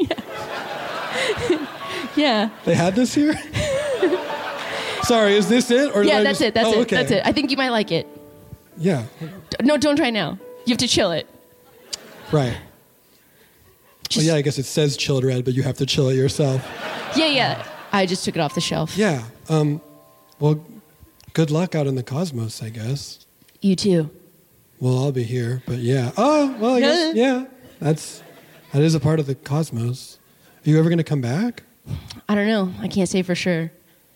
Yeah. They had this here? Sorry, is this it? Or Yeah, did I that's just- it. That's Oh, it. okay. That's it. I think you might like it. Yeah, No, don't try now. You have to chill it. right. Well, yeah, I guess it says chilled red, but you have to chill it yourself. Yeah. I just took it off the shelf. Yeah. Well, good luck out in the cosmos, I guess. You too. Well, I'll be here, but yeah. Oh, well, I guess, yeah. That is a part of the cosmos. Are you ever going to come back? I don't know. I can't say for sure.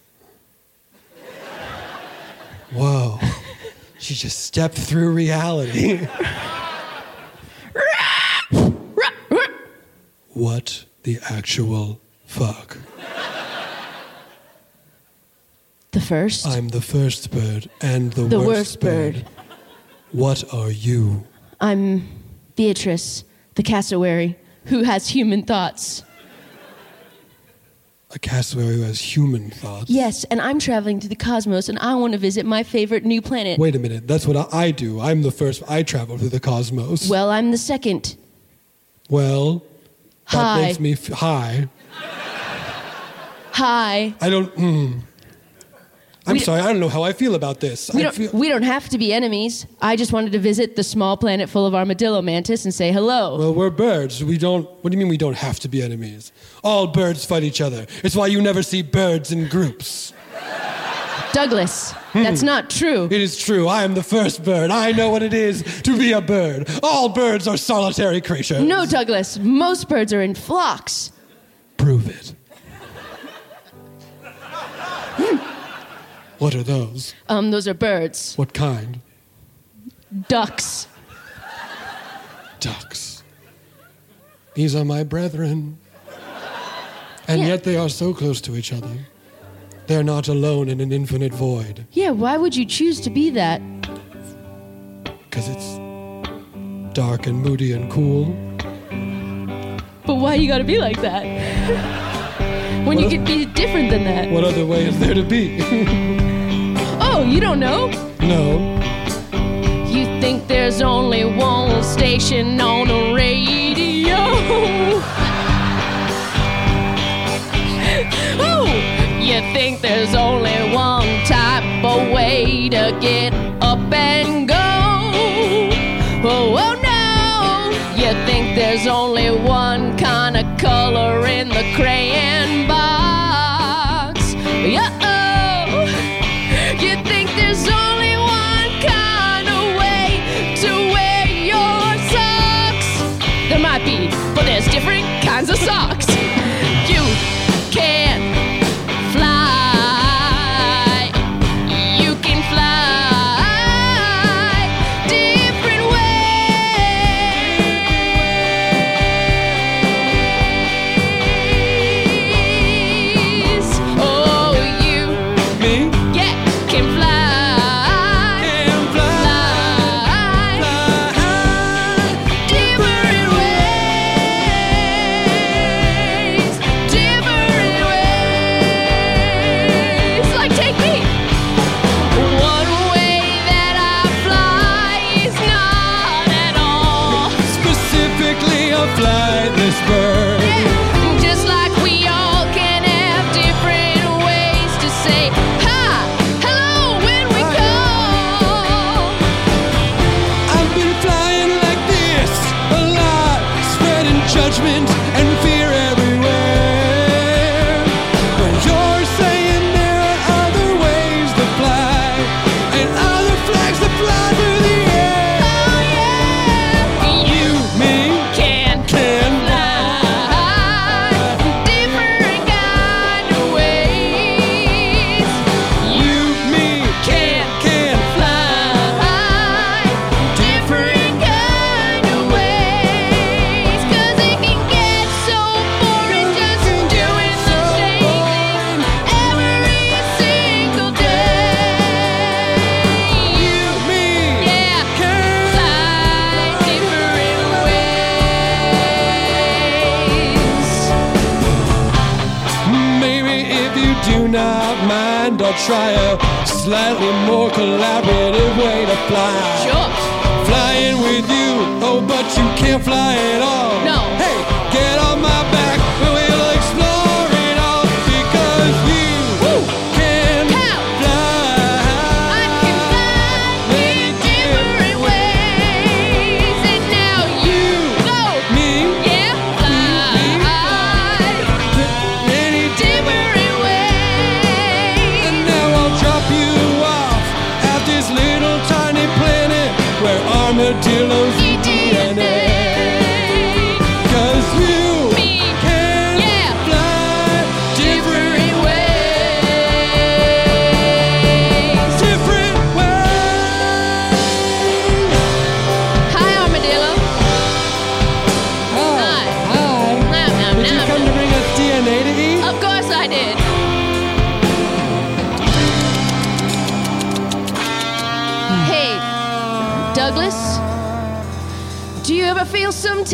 Whoa. She just stepped through reality. What the actual fuck? The first? I'm the first bird and the The worst worst bird. What are you? I'm Beatrice, the cassowary, who has human thoughts. A cassowary who has human thoughts? Yes, and I'm traveling to the cosmos, and I want to visit my favorite new planet. Wait a minute. That's what I do. I'm the first. I travel through the cosmos. Well, I'm the second. Well, that Hi. makes me... Hi. Hi. I don't... I'm sorry. I don't know how I feel about this. We don't have to be enemies. I just wanted to visit the small planet full of armadillo mantis and say hello. Well, we're birds. We don't... What do you mean we don't have to be enemies? All birds fight each other. It's why you never see birds in groups. Douglas, that's not true. It is true. I am the first bird. I know what it is to be a bird. All birds are solitary creatures. No, Douglas. Most birds are in flocks. Prove it. What are those? Those are birds. What kind? Ducks. Ducks. These are my brethren. And Yeah. yet they are so close to each other. They're not alone in an infinite void. Yeah, why would you choose to be that? Because it's dark and moody and cool. But why you gotta be like that? When you could be different than that. What other way is there to be? Oh, you don't know? No. You think there's only one station on the radio? Oh, you think there's only one type of way to get up and go? Oh, oh no, you think there's only one kind of color in the crayon box? Yeah, oh, you think there's only one socks. You can fly. You can fly different ways. Oh, you, Me? yeah, can fly. Can fly. Different ways. Different ways. Like, take me. One way that I fly is not at all. Specifically, I'll fly this bird. Just like we all can have different ways to say hi, hello when we call. I've been flying like this a lot, spreading judgment and fear everywhere. But you're saying there are other ways to fly, and other flags that fly through the air. Oh yeah, you, Me, can can fly different kind of ways. you, me, Can fly different kind of ways. 'Cause it can get so boring just doing the same thing every single day. You, me, yeah, can fly different ways. Maybe if you do not mind, I'll try a slightly more collaborative way to fly. Sure. Flying with you, oh, but you can't fly at all. No. Hey, get on my back, and we'll explore it all, because you can How? fly. I can fly in different ways, and now you go, Me, yeah, fly any different ways. And now I'll drop you off at this little tiny planet where armadillos eat DNA. 'Cause you Me, can yeah, fly different ways. different ways. Hi, armadillo. Hi. Nom, nom, Did you nom. come to bring us DNA to eat? Of course I did. Hey, Douglas, do you ever feel sometimes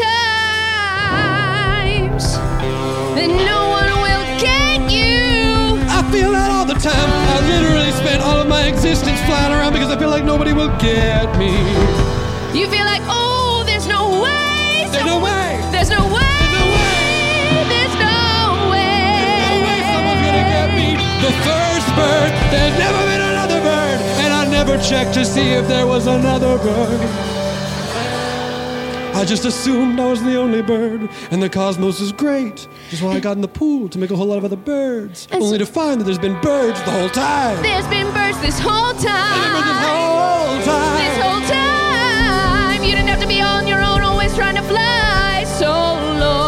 that no one will get you? I feel that all the time. I literally spent all of my existence flying around because I feel like nobody will get me. You feel like, oh, there's no way. There's no way. There's no way. There's no way. There's no way. No way someone's gonna get me. The first bird. There's never been another bird, and I never checked to see if there was another bird. I just assumed I was the only bird, and the cosmos is great. Just why I got in the pool to make a whole lot of other birds, And only so- to find that there's been birds the whole time. There's been birds this whole time. This whole time. This whole time. You didn't have to be on your own, always trying to fly solo.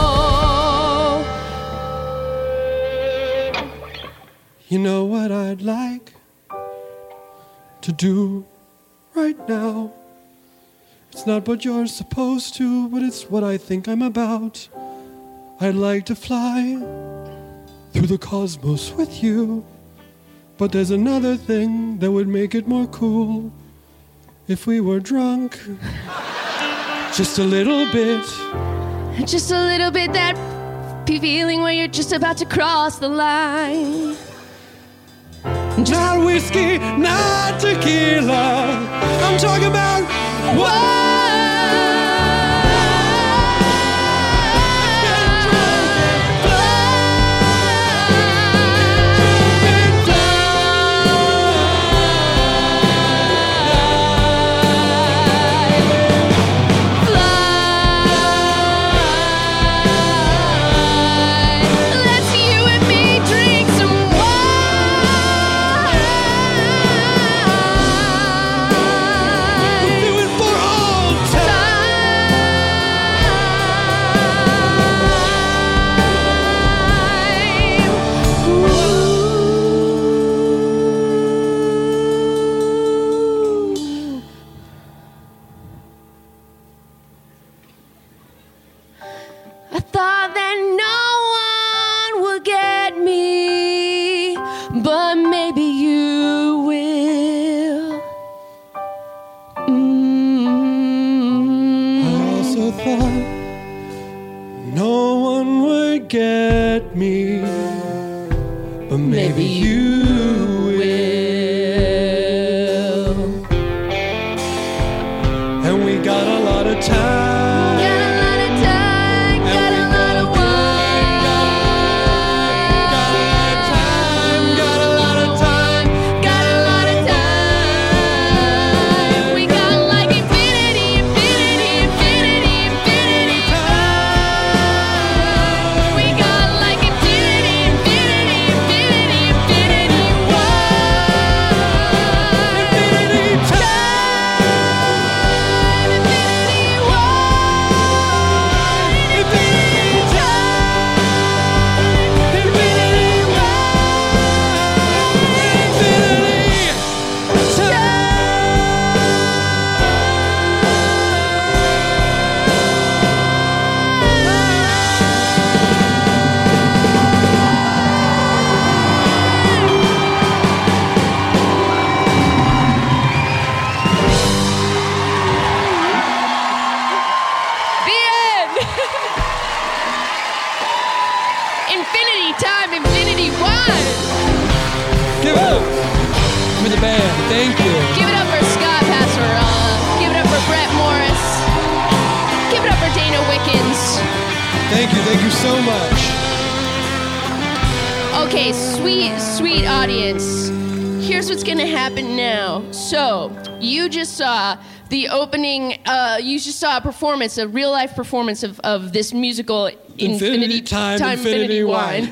You know what I'd like to do right now? It's not what you're supposed to, but it's what I think I'm about. I'd like to fly through the cosmos with you, but there's another thing that would make it more cool. If we were drunk, just a little bit. Just a little bit that feeling where you're just about to cross the line. Not whiskey, not tequila. I'm talking about Whoa! Do it for all gonna get me, but maybe you will. And we got a lot of time. Got a lot of time, got a lot of wine. Got a lot of time, got a lot of time. Got a lot of time. We got like infinity, infinity, infinity, infinity time. We got like infinity, infinity, infinity, infinity wine. Infinity time. Infinity wine. Infinity time. Infinity The end. Infinity time, infinity wine. Give it up for the band. Thank you. Give it up for Scott Passarella. Give it up for Brett Morris. Give it up for Dana Wickens. Thank you so much. Okay, sweet audience. Here's what's gonna happen now. So, you just saw the opening, you just saw a performance, a real life performance of this musical Infinity Time, Infinity Wine.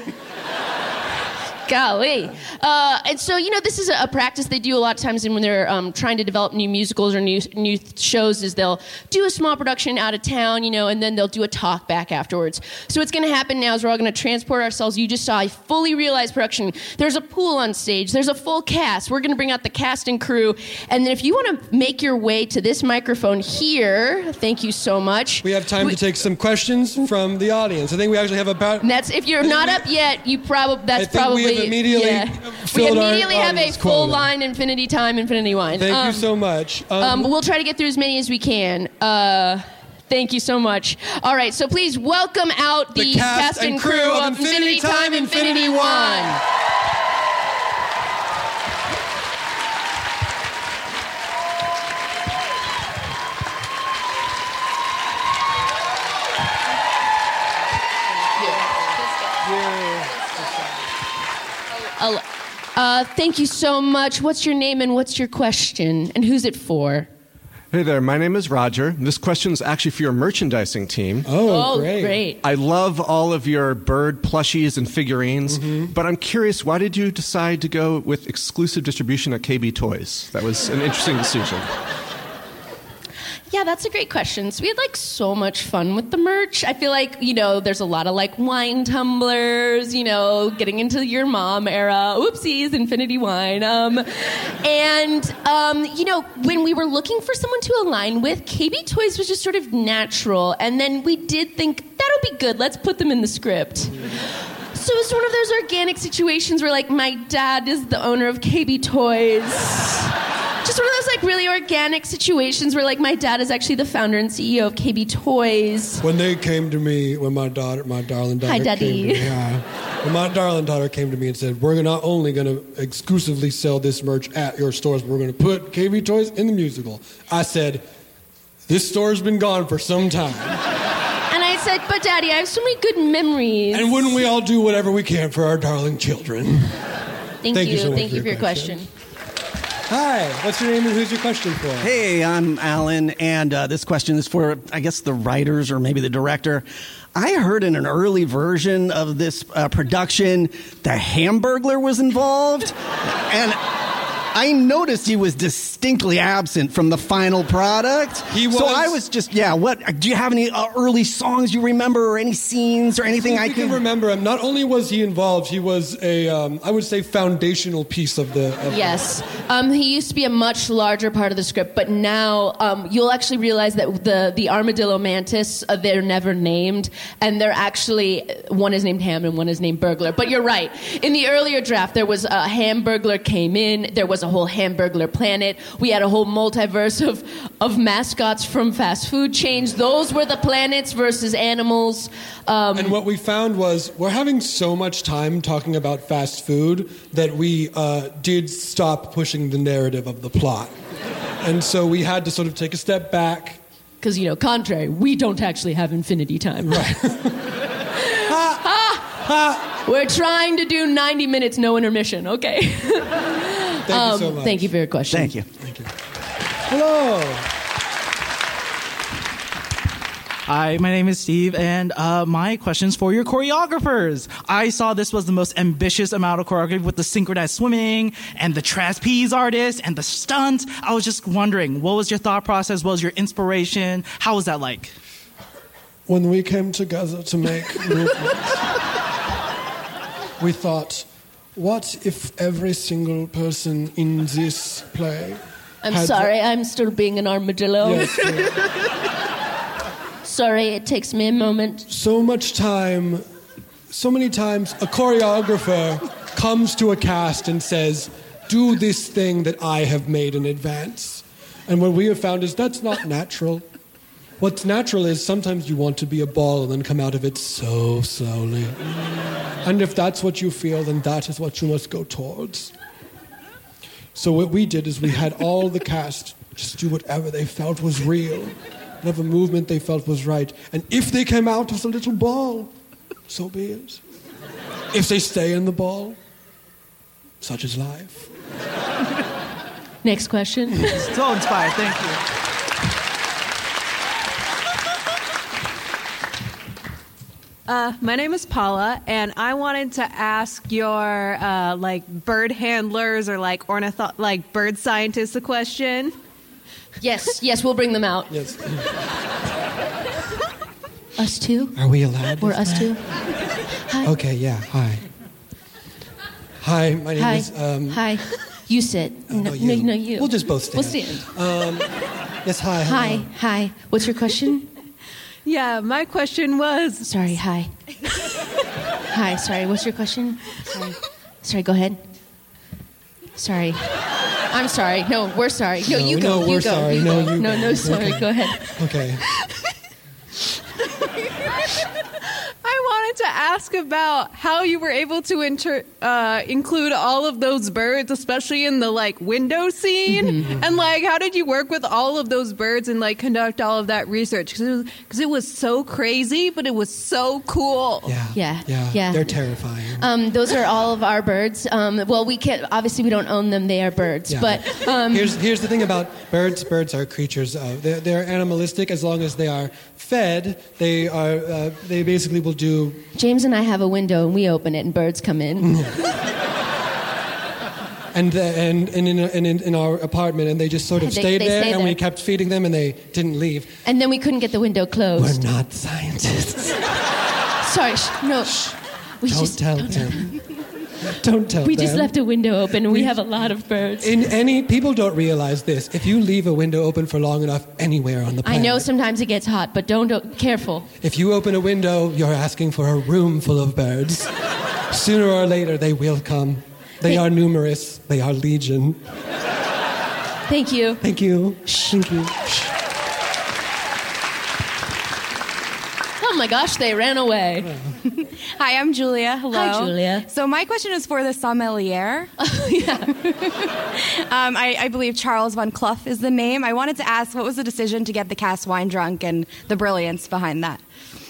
Golly. And so, this is a practice they do a lot of times when they're trying to develop new musicals or new shows is they'll do a small production out of town, and then they'll do a talk back afterwards. So what's going to happen now is we're all going to transport ourselves. You just saw a fully realized production. There's a pool on stage. There's a full cast. We're going to bring out the cast and crew. And then if you want to make your way to this microphone here, thank you so much. We have time to take some questions from the audience. I think we actually have about... And that's if you're not up yet, you probably we have immediately filled we our immediately have a audience full quota. line Infinity Time, Infinity Wine. Thank you so much. We'll try to get through as many as we can. Thank you so much. All right, so please welcome out the cast and crew of Infinity Time, Infinity Wine. Thank you so much. What's your name and what's your question? And who's it for? Hey there, my name is Roger. This question is actually for your merchandising team. Oh, great. I love all of your bird plushies and figurines, but I'm curious, why did you decide to go with exclusive distribution at KB Toys? That was an interesting decision. Yeah, that's a great question. So we had so much fun with the merch. I feel like, there's a lot of wine tumblers, getting into your mom era. Oopsies, Infinity Wine. When we were looking for someone to align with, KB Toys was just sort of natural. And then we did think, that'll be good. Let's put them in the script. So it's one of those organic situations where my dad is the owner of KB Toys. Just one of those really organic situations where my dad is actually the founder and CEO of KB Toys. When they came to me, when my darling daughter Hi, Daddy. came to me, when my darling daughter came to me and said, we're not only going to exclusively sell this merch at your stores, but we're going to put KB Toys in the musical. I said, this store's been gone for some time. And I said, but Daddy, I have so many good memories. And wouldn't we all do whatever we can for our darling children? Thank you so much for your question. Hi, what's your name and who's your question for? Hey, I'm Alan, and this question is for, I guess, the writers or maybe the director. I heard in an early version of this production, the Hamburglar was involved, and I noticed he was distinctly absent from the final product. He was. So I was just, what? Do you have any early songs you remember or any scenes or anything I can remember him? Not only was he involved, he was a, I would say, foundational piece of the... Yes. He used to be a much larger part of the script, but now you'll actually realize that the Armadillo Mantis, they're never named, and they're actually, one is named Ham and one is named Burglar. But you're right. In the earlier draft, there was a Hamburglar came in, there was was a whole Hamburglar planet. We had a whole multiverse of mascots from fast food chains. Those were the planets versus animals. And what we found was we're having so much time talking about fast food that we did stop pushing the narrative of the plot. And so we had to sort of take a step back. Because, contrary, we don't actually have infinity time. Right. We're trying to do 90 minutes, no intermission, okay? Thank you so much. Thank you for your question. Thank you. Thank you. Hello. Hi, my name is Steve, and my question's for your choreographers. I saw this was the most ambitious amount of choreography with the synchronized swimming and the trapeze artist and the stunts. I was just wondering, what was your thought process? What was your inspiration? How was that like? When we came together to make movements, we thought, what if every single person in this play I'm sorry, I'm still being an armadillo. Yes, Sorry, it takes me a moment. so many times a choreographer comes to a cast and says, do this thing that I have made in advance. And what we have found is that's not natural. What's natural is sometimes you want to be a ball and then come out of it so slowly. And if that's what you feel, then that is what you must go towards. So what we did is we had all the cast just do whatever they felt was real, whatever movement they felt was right. And if they came out as a little ball, so be it. If they stay in the ball, such is life. Next question. So inspired, thank you. My name is Paula, and I wanted to ask your bird handlers or bird scientists a question. Yes, we'll bring them out. Yes. Us too? Are we allowed? We're us too. Hi. Okay, yeah, hi. Hi, my name is... Hi. You sit. No, you. We'll just both stand. We'll stand. Yes, hi. Hello. Hi. What's your question? Yeah, my question was... Sorry, hi. Hi, sorry, what's your question? Sorry, go ahead. Sorry. I'm sorry. No, we're sorry. No, you go. No, we're sorry. You No, go. you No, go. sorry. Okay. Go ahead. Okay. I wanted to ask about how you were able to include all of those birds, especially in the window scene, and how did you work with all of those birds and conduct all of that research? Because it was so crazy, but it was so cool. Yeah. They're terrifying. Those are all of our birds. Well, we can't. Obviously, we don't own them. They are birds. Yeah. But here's the thing about birds. Birds are creatures. They're animalistic as long as they are fed. They are. They basically will do. James and I have a window, and we open it, and birds come in. And in our apartment, and they just sort of stayed they there, stay and there. we kept feeding them, and they didn't leave. And then we couldn't get the window closed. We're not scientists. Sorry, no. We Don't tell them. Don't tell them. We just left a window open, and we have a lot of birds. People don't realize this. If you leave a window open for long enough anywhere on the planet, I know sometimes it gets hot, but don't careful. if you open a window, you're asking for a room full of birds. Sooner or later, they will come. They are numerous. They are legion. Thank you. Thank you. Thank you. Oh my gosh, they ran away. Hi, I'm Julia. Hello. Hi, Julia. So my question is for the sommelier. I believe Charles von Clough is the name. I wanted to ask, what was the decision to get the cast wine drunk and the brilliance behind that?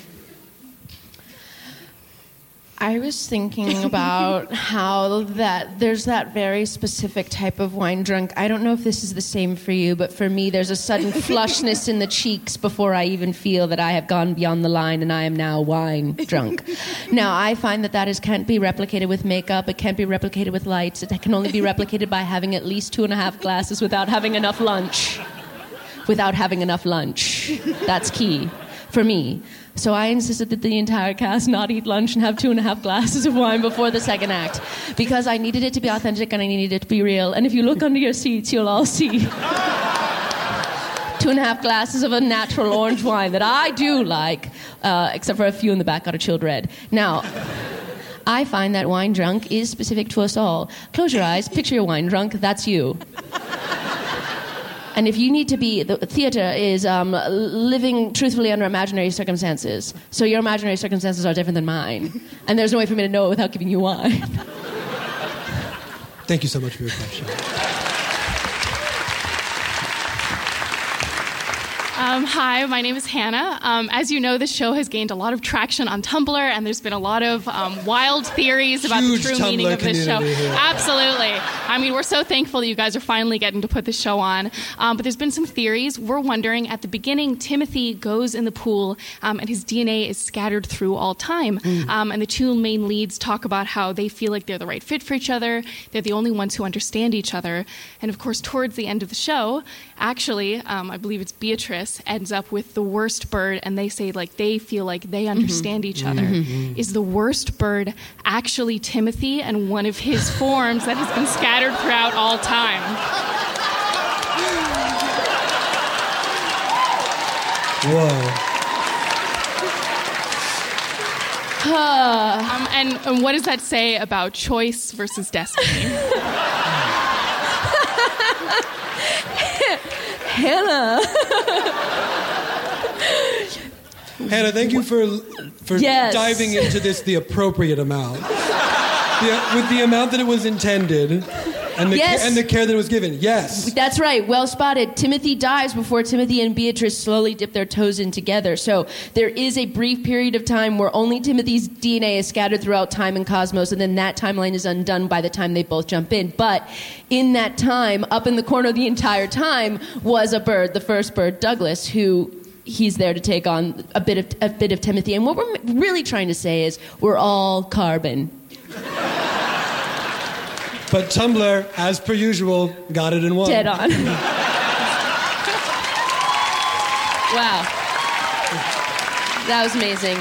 I was thinking about how there's that very specific type of wine drunk. I don't know if this is the same for you, but for me, there's a sudden flushness in the cheeks before I even feel that I have gone beyond the line and I am now wine drunk. Now, I find that can't be replicated with makeup. It can't be replicated with lights. It can only be replicated by having at least 2.5 glasses without having enough lunch. That's key for me. So I insisted that the entire cast not eat lunch and have 2.5 glasses of wine before the second act, because I needed it to be authentic and I needed it to be real. And if you look under your seats, you'll all see 2.5 glasses of a natural orange wine that I do like, except for a few in the back got a chilled red. Now, I find that wine drunk is specific to us all. Close your eyes, picture your wine drunk, that's you. And if you need to be, the theater is living truthfully under imaginary circumstances. So your imaginary circumstances are different than mine. And there's no way for me to know it without giving you wine. Thank you so much for your question. Hi, my name is Hannah. As you know, this show has gained a lot of traction on Tumblr, and there's been a lot of wild theories about the true meaning of this show. Here. Absolutely. I mean, we're so thankful that you guys are finally getting to put this show on. But there's been some theories. We're wondering, at the beginning, Timothy goes in the pool, and his DNA is scattered through all time. And the two main leads talk about how they feel like they're the right fit for each other. They're the only ones who understand each other. And, of course, towards the end of the show, actually, I believe it's Beatrice, ends up with the worst bird, and they say like they feel like they understand each other. Is the worst bird actually Timothy and one of his forms that has been scattered throughout all time? Whoa. And what does that say about choice versus destiny? Hannah. Hannah, thank you for Yes. diving into this the appropriate amount. With the amount that it was intended and the, Yes. and the care that it was given. Yes. That's right. Well spotted. Timothy dies before Timothy and Beatrice slowly dip their toes in together. So there is a brief period of time where only Timothy's DNA is scattered throughout time and cosmos, and then that timeline is undone by the time they both jump in. But in that time, up in the corner the entire time, was a bird, the first bird, Douglas, who he's there to take on a bit of Timothy. And what we're really trying to say is we're all carbon. But Tumblr, as per usual, got it in one. Dead on. Wow. That was amazing.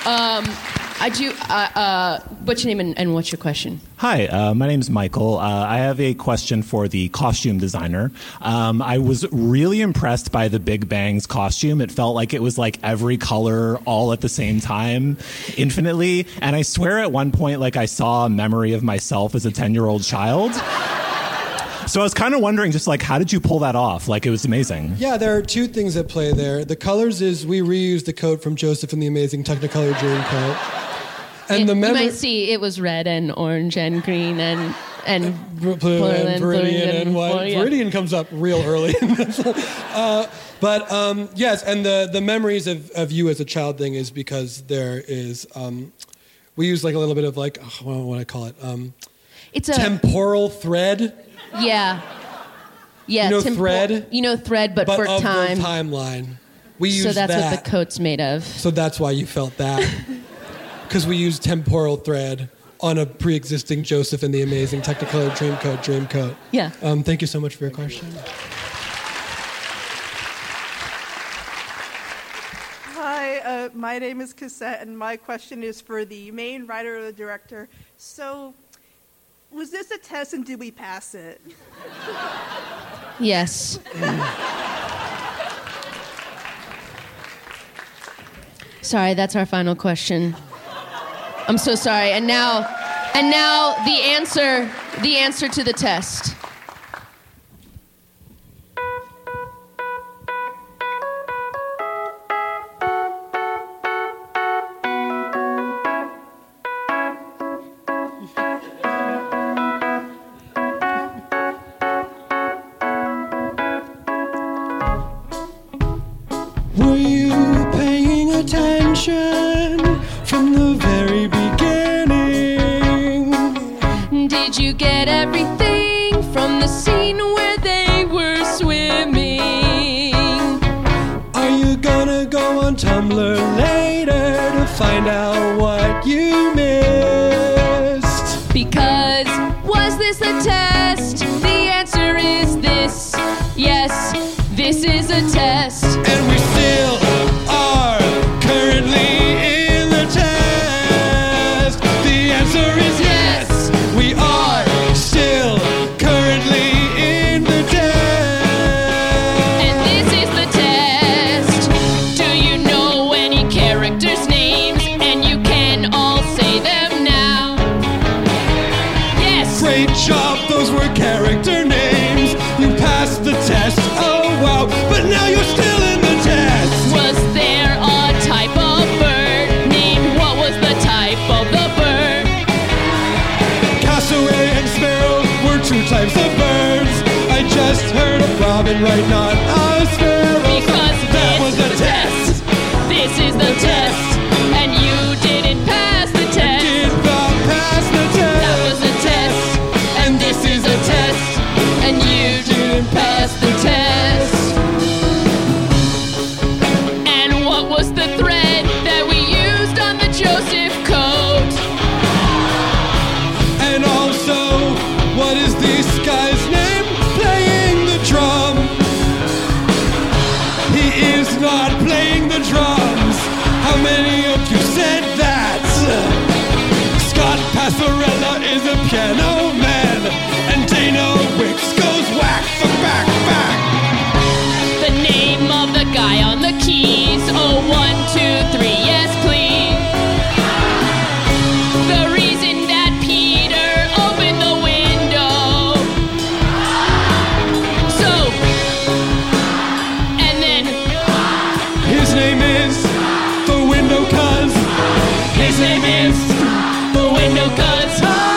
What's your name and what's your question? Hi, my name's Michael. I have a question for the costume designer. I was really impressed by the Big Bang's costume. It felt like it was like every color all at the same time, infinitely. And I swear at one point, like I saw a memory of myself as a 10-year-old child. So I was kind of wondering, just like, how did you pull that off? Like, it was amazing. Yeah, there are two things at play there. The colors is we reused the coat from Joseph and the Amazing Technicolor Dreamcoat. And you might see it was red and orange and green and blue and Viridian and white. Yeah. Viridian comes up real early. Yes, and the memories of you as a child thing is because there is we use like a little bit of like what do I call it? It's a temporal thread. Yeah. Yeah. You know thread. You know thread, but for of time. the timeline. We use so that's that. what the coat's made of. So that's why you felt that. Because we used temporal thread on a pre-existing Joseph and the Amazing Technicolor Dreamcoat. Yeah. Thank you so much for your question. Hi, my name is Cassette, and my question is for the main writer or the director. So, was this a test and did we pass it? Yes. Sorry, that's our final question. I'm so sorry. And now the answer to the test. Were you paying attention from the very beginning? Did you get everything from the scene where they were swimming? Are you gonna go on Tumblr later to find out what you missed? Because was this a test? The answer is this. Yes, this is a test. And we still are currently in the test. The answer is yes. We are still currently in the test. And this is the test. Do you know any characters' names? And you can all say them now. of the bird. Cassowary and sparrow were two types of birds. I just heard a robin right, not a sparrow. Because that was a test. This is the test. And you didn't pass the test. Did not pass the test. That was a test. And this is a test. And you didn't pass the test. And what was the thread that we used on the Joseph coat? And also, what is this guy's name playing the drum? He is not playing the drums. How many of you said that? Scott Passarella is a piano man, and Dana Wicks goes whack for back, back. The name of the guy on the keys. Oh, 1, 2, 3, yes, please. The reason that Peter opened the window. So, and then His name is the window cuz. his name is the window cuz.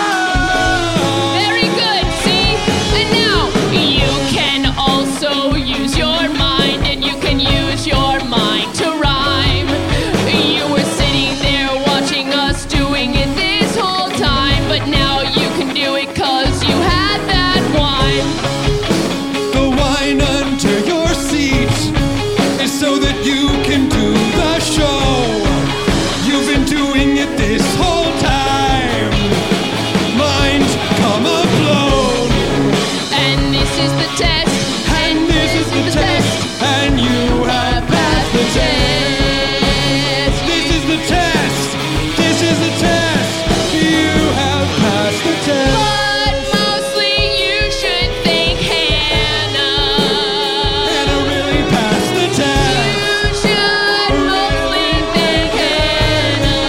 Very good, see? And now you can also use your mind, and you can use your mind to rhyme. You were sitting there watching us doing it this whole time, but now you can do it 'cause you had that wine. The wine under your seat is so that you can do the show. You've been doing it this whole time. Mind come blown. And this is the test. And this is the test. And you have passed the test. This is the test. This is the test. You have passed the test. But mostly you should thank Hannah. Hannah really passed the test. You should mostly thank Hannah.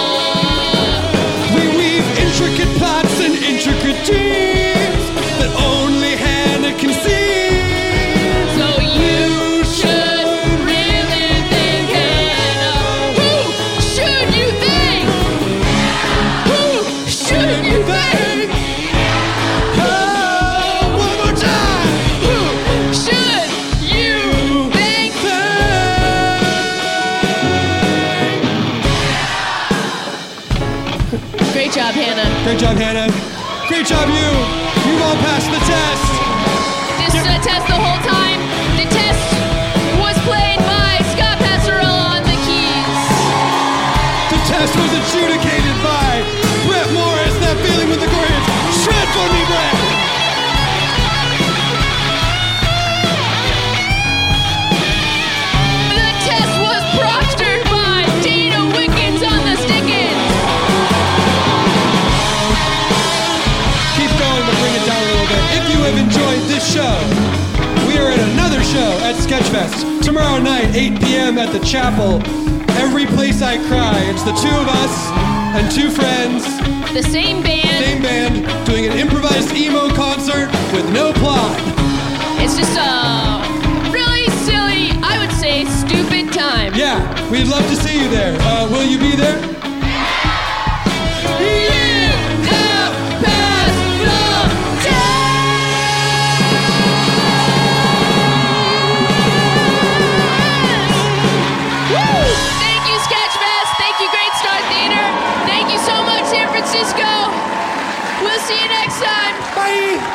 We weave intricate plots and intricate teams that only Hannah can see. So you should really thank Hannah. Who should you thank? Who should you thank? Oh, one more time. Who should you thank? Great job, Hannah. Great job, Hannah. Great job, you. You've all passed the test. This is a test the whole time. The test was played by Scott Passarella on the keys. The test was adjudicated by Brett Morris. That feeling with the Gorgons. Shred for me, Brett. The test was proctored by Dana Wickens on the stick-ins. Keep going, but bring it down a little bit. If you have enjoyed this show, we are at another show at Sketchfest tomorrow night, 8 p.m. at the Chapel. Every Place I Cry. It's the two of us and two friends. The same band. Same band doing an improvised emo concert with no plot. It's just a really silly, I would say, stupid time. Yeah, we'd love to see you there. Will you be there? Thank you, Sketchfest. Thank you, Great Star Theater. Thank you so much, San Francisco. We'll see you next time. Bye.